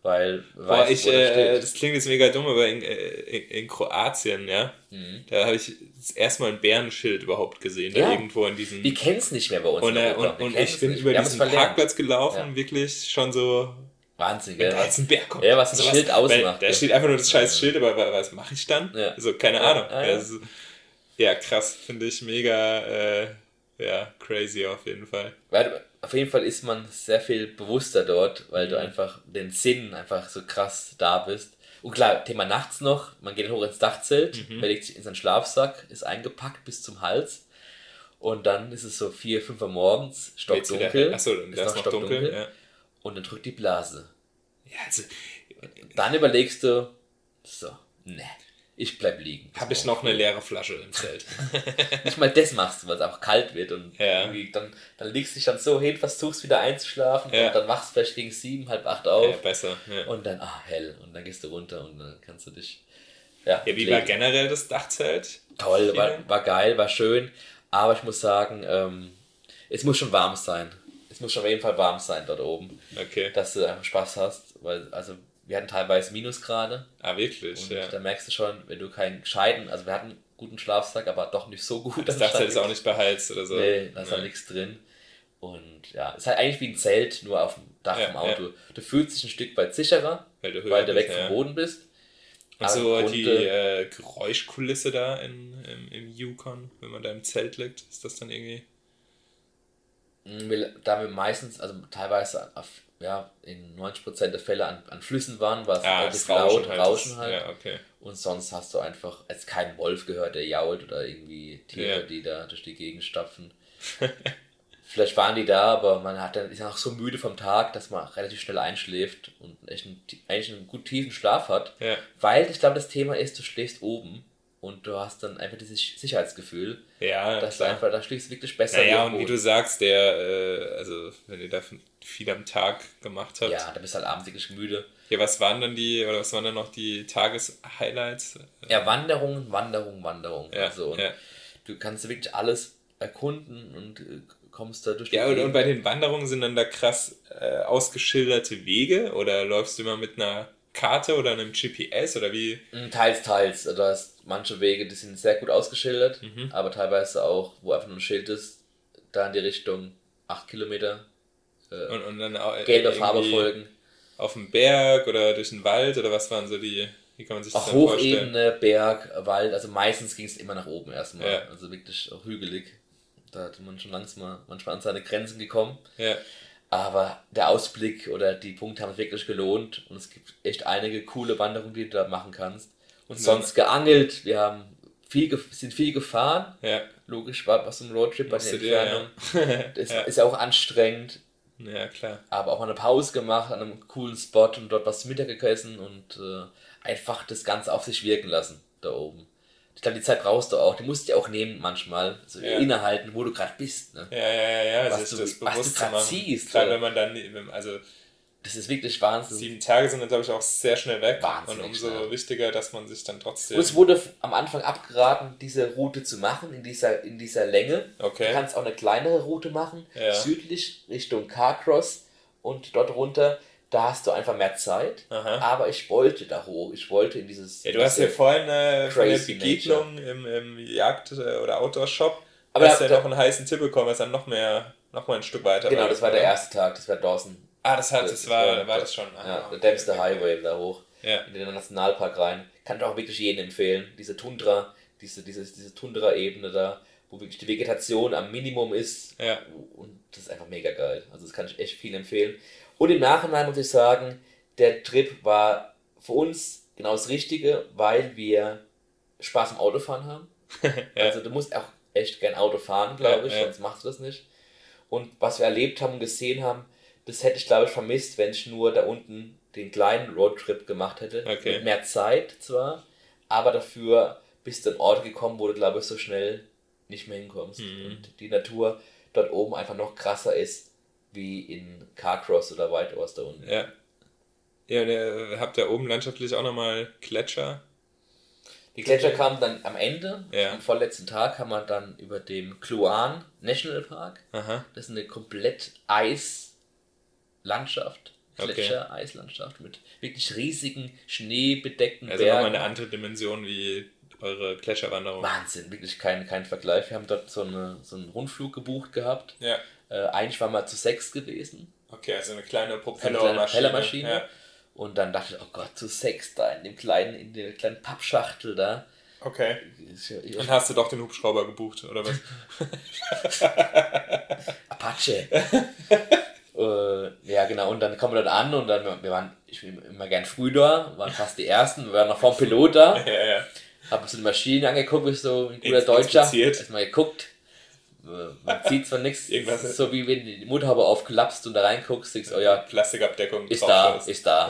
weil Boah, weiß, ich, äh, das klingt jetzt mega dumm, aber in, in, in Kroatien, ja, mhm. da habe ich das erste Mal ein Bärenschild überhaupt gesehen, ja. da irgendwo in diesen... Wir kennen es nicht mehr bei uns und, in Europa. Und, und ich bin über diesen Parkplatz gelaufen, ja. wirklich schon so... Wahnsinn, gell? Wenn da jetzt ein Bär kommt. Ja, was ein also Schild was, ausmacht. Da steht einfach nur das scheiß Schild, aber was mache ich dann? Ja. Also, keine ja. Ahnung. Ah, ja. Also, ja, krass, finde ich mega, äh, ja, crazy auf jeden Fall. Weil, auf jeden Fall ist man sehr viel bewusster dort, weil mhm. du einfach den Sinn einfach so krass da bist. Und klar, Thema nachts noch, man geht hoch ins Dachzelt, mhm. man legt sich in seinen Schlafsack, ist eingepackt bis zum Hals und dann ist es so vier, fünf Uhr morgens, stockdunkel, achso, dann ist noch stockdunkel, ja. Und dann drückt die Blase. Ja, also, dann überlegst du, so, ne, ich bleib liegen. Habe ich noch eine leere Flasche im Zelt. Nicht mal das machst du, weil es einfach kalt wird und ja. irgendwie dann, dann legst du dich dann so hin, versuchst wieder einzuschlafen ja. und dann wachst du vielleicht gegen sieben, halb acht auf. Ja, besser. Ja. Und dann, ah, hell. Und dann gehst du runter und dann kannst du dich, ja. Ja, wie legen. War generell das Dachzelt? Toll, war, war geil, war schön, aber ich muss sagen, ähm, es muss schon warm sein. Es muss schon auf jeden Fall warm sein dort oben. Okay. Dass du einfach Spaß hast, weil, also, wir hatten teilweise Minusgrade. Ah, wirklich? Und ja. da merkst du schon, wenn du keinen gescheiten, also wir hatten einen guten Schlafsack, aber doch nicht so gut. Das Dachzelt ist auch nicht beheizt oder so. Nee, da ist halt nichts drin. Und ja, es ist halt eigentlich wie ein Zelt, nur auf dem Dach ja, vom Auto. Ja. Du fühlst dich ein Stück weit sicherer, weil du, weil du weg bist, vom ja. Boden bist. Und so die äh, Geräuschkulisse da in, im, im Yukon, wenn man da im Zelt liegt, ist das dann irgendwie... Da wir meistens, also teilweise auf, ja, in neunzig Prozent der Fälle an, an Flüssen waren, war es ah, relativ laut, halt, Rauschen das, halt. Ja, okay. Und sonst hast du einfach jetzt keinen Wolf gehört, der jault oder irgendwie Tiere, ja. die da durch die Gegend stapfen. Vielleicht waren die da, aber man hat dann, ist ja auch so müde vom Tag, dass man relativ schnell einschläft und echt einen, eigentlich einen gut tiefen Schlaf hat. Ja. Weil ich glaube, das Thema ist, du schläfst oben und du hast dann einfach dieses Sicherheitsgefühl. Ja, dass klar. du einfach, da schläfst du wirklich besser. Naja, und wie du sagst, der, äh, also wenn ihr da viel am Tag gemacht habt. Ja, da bist du halt abends wirklich müde. Ja, was waren dann die, oder was waren dann noch die Tageshighlights? Ja, Wanderungen, Wanderungen, Wanderungen. Ja, also, und ja. du kannst wirklich alles erkunden und äh, kommst da durch die Ja, und, Gegend. und bei den Wanderungen sind dann da krass äh, ausgeschilderte Wege oder läufst du immer mit einer Karte oder einem G P S oder wie? Teils, teils. Du hast manche Wege, die sind sehr gut ausgeschildert, mhm. aber teilweise auch, wo einfach nur ein Schild ist, da in die Richtung acht Kilometer äh, und, und dann auch gelbe Farbe folgen. Auf dem Berg oder durch den Wald oder was waren so die, wie kann man sich das auch dann vorstellen? Hochebene, Berg, Wald, also meistens ging es immer nach oben erstmal, ja. also wirklich auch hügelig. Da hat man schon langsam manchmal an seine Grenzen gekommen. Ja. Aber der Ausblick oder die Punkte haben es wirklich gelohnt und es gibt echt einige coole Wanderungen, die du da machen kannst. Und ja. sonst geangelt, wir haben viel, sind viel gefahren. Ja. Logisch war was ein Roadtrip bei der Entfernung. Dir, ja. Das ja. ist ja auch anstrengend. Ja, klar. Aber auch mal eine Pause gemacht an einem coolen Spot und dort was zu Mittag gegessen und äh, einfach das Ganze auf sich wirken lassen, da oben. Ich glaube, die Zeit brauchst du auch. Die musst du dir auch nehmen manchmal. So ja. innehalten, wo du gerade bist. Ne? Ja, ja, ja, ja. Was, sich du, das was du gerade siehst. Gerade wenn man dann, also das ist wirklich Wahnsinn. Sieben Tage sind dann, glaube ich, auch sehr schnell weg. Wahnsinn. Und umso schnell. wichtiger, dass man sich dann trotzdem... Und es wurde am Anfang abgeraten, diese Route zu machen, in dieser, in dieser Länge. Okay. Du kannst auch eine kleinere Route machen, ja. südlich Richtung Carcross und dort runter. Da hast du einfach mehr Zeit, Aha. aber ich wollte da hoch, ich wollte in dieses... Ja, du hast ja vorhin äh, von der Begegnung im, im Jagd- oder Outdoor-Shop, aber hast ja noch einen heißen Tipp bekommen, was dann noch mehr, noch mal ein Stück weiter Genau, war. das war der erste Tag, das war Dawson. Ah, das, hat, das, das war, war, war das schon. Ah, ja, okay, der Dempster okay, Highway okay. da hoch, ja. in den Nationalpark rein. Kann ich auch wirklich jedem empfehlen, diese Tundra, diese, diese, diese Tundra-Ebene da, wo wirklich die Vegetation am Minimum ist. Ja. Und das ist einfach mega geil. Also das kann ich echt viel empfehlen. Und im Nachhinein muss ich sagen, der Trip war für uns genau das Richtige, weil wir Spaß am Autofahren haben. ja. Also du musst auch echt gern Auto fahren, glaube ich, ja, ja. sonst machst du das nicht. Und was wir erlebt haben und gesehen haben, das hätte ich, glaube ich, vermisst, wenn ich nur da unten den kleinen Roadtrip gemacht hätte. Okay. Mit mehr Zeit zwar, aber dafür bist du an Orte gekommen, wo du, glaube ich, so schnell nicht mehr hinkommst. Mhm. Und die Natur dort oben einfach noch krasser ist, wie in Carcross oder Whitehorse da unten. Ja. Ja, und ihr habt ja oben landschaftlich auch nochmal Gletscher. Die Gletscher kamen dann am Ende, ja. am vorletzten Tag haben wir dann über dem Kluane National Park. Aha. Das ist eine komplett Eislandschaft. Gletscher-Eislandschaft mit wirklich riesigen, schneebedeckten also Bergen. Also nochmal eine andere Dimension wie eure Gletscherwanderung. Wahnsinn, wirklich kein, kein Vergleich. Wir haben dort so, eine, so einen Rundflug gebucht gehabt. Ja. Äh, eigentlich waren wir zu sechs gewesen. Okay, also eine kleine Propellermaschine. Eine kleine Propellermaschine. Ja. Und dann dachte ich, oh Gott, zu sechs da in dem kleinen, in der kleinen Pappschachtel da. Okay. Und hast du doch den Hubschrauber gebucht, oder was? Apache. äh, ja, genau. Und dann kommen wir dort an und dann, wir waren, ich bin immer gern früh da, waren fast die Ersten, wir waren noch vorm Pilot da. Ja, ja. Hab uns so die Maschine angeguckt, ich so ein guter Deutscher. Inspiziert. Erstmal geguckt. Man sieht zwar nichts, so wie wenn du die Motorhaube aufklappst und da reinguckst, denkst oh ja, Plastikabdeckung ist da, ist da.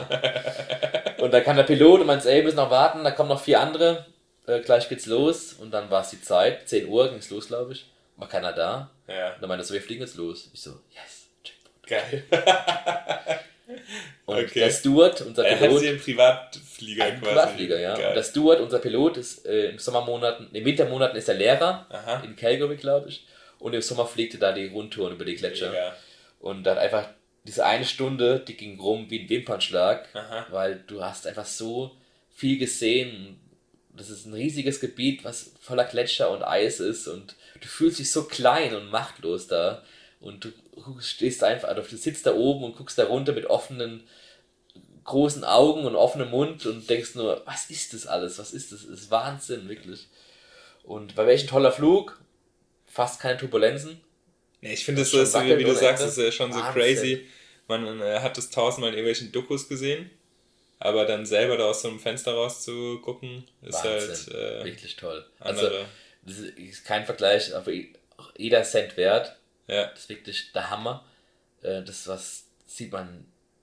Und dann kam der Pilot und meinte, ey, wir müssen noch warten, da kommen noch vier andere, äh, gleich geht's los. Und dann war es die Zeit, zehn Uhr ging's los, glaube ich, war keiner da. Ja. Und dann meinte er so, wir fliegen jetzt los. Ich so, yes, Jackpot. Geil. Und okay. der Steward, unser er Pilot... Er hat sie einen Privatflieger ein quasi. Privatflieger, ja. Geil. Und der Steward, unser Pilot, ist äh, im Sommermonaten, in Wintermonaten ist er Lehrer, Aha. in Calgary, glaube ich. Und im Sommer fliegte da die Rundtouren über die Gletscher. Ja. Und dann einfach diese eine Stunde, die ging rum wie ein Wimpernschlag, Aha. weil du hast einfach so viel gesehen. Das ist ein riesiges Gebiet, was voller Gletscher und Eis ist und du fühlst dich so klein und machtlos da. Und du stehst einfach, also du sitzt da oben und guckst da runter mit offenen, großen Augen und offenem Mund und denkst nur, was ist das alles? Was ist das? Das ist Wahnsinn, wirklich. Und bei welchem toller Flug, fast keine Turbulenzen. Ja, ich finde es so, so, wie, wie du sagst, ist ja schon so Wahnsinn. crazy. Man äh, hat das tausendmal in irgendwelchen Dokus gesehen, aber dann selber da aus so einem Fenster raus zu gucken, ist Wahnsinn. halt äh, wirklich toll. Andere. Also, das ist kein Vergleich, aber jeder Cent wert. Ja. Das ist wirklich der Hammer. Das was sieht man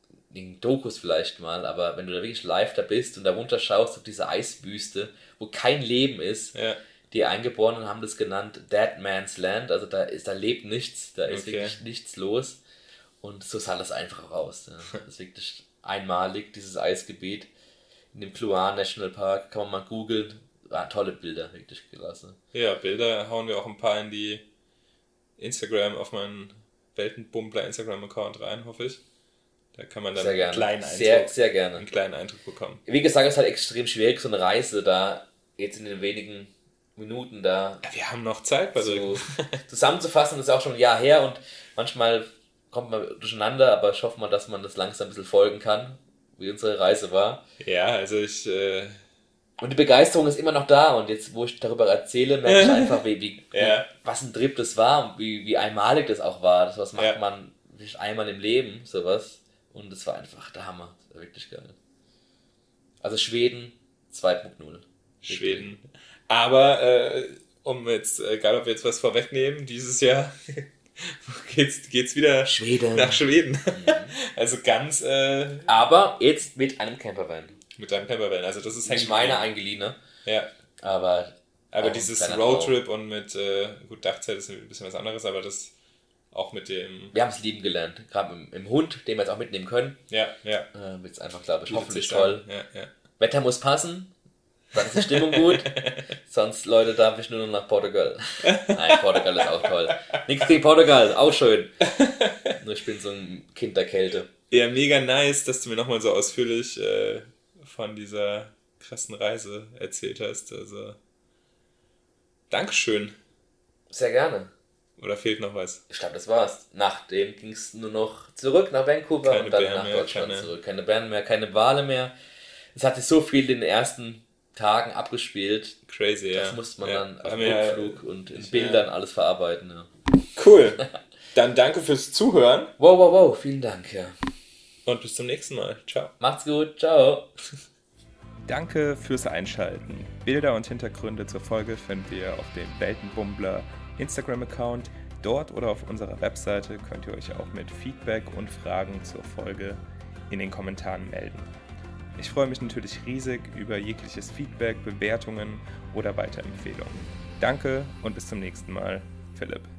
in Dokus vielleicht mal, aber wenn du da wirklich live da bist und da runter schaust auf diese Eiswüste, wo kein Leben ist, Ja. die Eingeborenen haben das genannt Dead Man's Land, also da ist, da lebt nichts, da ist Okay. wirklich nichts los und so sah das einfach raus. Ja. Das ist wirklich einmalig, dieses Eisgebiet. In dem Kluane National Park kann man mal googeln, ah, tolle Bilder, wirklich klasse. Ja, Bilder hauen wir auch ein paar in die Instagram, auf meinen Weltenbummler Instagram-Account rein, hoffe ich. Da kann man dann Sehr einen gerne. kleinen Eindruck, Sehr, sehr gerne. einen kleinen Eindruck bekommen. Wie gesagt, es ist halt extrem schwierig, so eine Reise da jetzt in den wenigen Minuten da Ja, wir haben noch Zeit, also so zusammenzufassen. Das ist auch schon ein Jahr her und manchmal kommt man durcheinander, aber ich hoffe mal, dass man das langsam ein bisschen folgen kann, wie unsere Reise war. ja, also ich äh, Und die Begeisterung ist immer noch da und jetzt, wo ich darüber erzähle, merke ich einfach, wie, wie, Ja. wie was ein Trip das war und wie, wie einmalig das auch war. Das was macht Ja. man wirklich einmal im Leben, sowas. Und das war einfach der Hammer. Das war wirklich geil. Also Schweden zwei Punkt null. Schweden. Aber äh, um jetzt, egal ob wir jetzt was vorwegnehmen, dieses Jahr geht's, geht's wieder Schweden. nach Schweden. Mhm. Also ganz äh, Aber jetzt mit einem Campervan. mit deinem Campervan. Also das ist Nicht meine eingeliehene, Ja. aber Aber auch dieses mit deiner Roadtrip und mit, äh, gut, Dachzelt ist ein bisschen was anderes, aber das auch mit dem, wir haben es lieben gelernt. Gerade im, im Hund, den wir jetzt auch mitnehmen können, ja, ja. äh, wird es einfach, glaube ich, bietet hoffentlich sich toll. an. Ja, ja. Wetter muss passen, dann ist die Stimmung gut. Sonst, Leute, darf ich nur noch nach Portugal. Nein, Portugal ist auch toll. Nichts gegen Portugal, auch schön. Nur ich bin so ein Kind der Kälte. Ja, mega nice, dass du mir nochmal so ausführlich äh, von dieser krassen Reise erzählt hast. Also, Dankeschön. Sehr gerne. Oder fehlt noch was? Ich glaube, das war's. Nachdem ging es nur noch zurück nach Vancouver Keine und dann Bären nach mehr, Deutschland keine- zurück. Keine Bären mehr, keine Wale mehr. Es hat sich so viel in den ersten Tagen abgespielt. Crazy, ja. Das musste man ja. dann auf Haben dem wir ja- Rückflug und in ich- Bildern alles verarbeiten. Ja. Cool. Dann danke fürs Zuhören Wow, wow, wow. Vielen Dank. Ja. und bis zum nächsten Mal. Ciao. Macht's gut. Ciao. Danke fürs Einschalten. Bilder und Hintergründe zur Folge findet ihr auf dem Weltenbummler Instagram-Account. Dort oder auf unserer Webseite könnt ihr euch auch mit Feedback und Fragen zur Folge in den Kommentaren melden. Ich freue mich natürlich riesig über jegliches Feedback, Bewertungen oder Weiterempfehlungen. Danke und bis zum nächsten Mal. Philipp.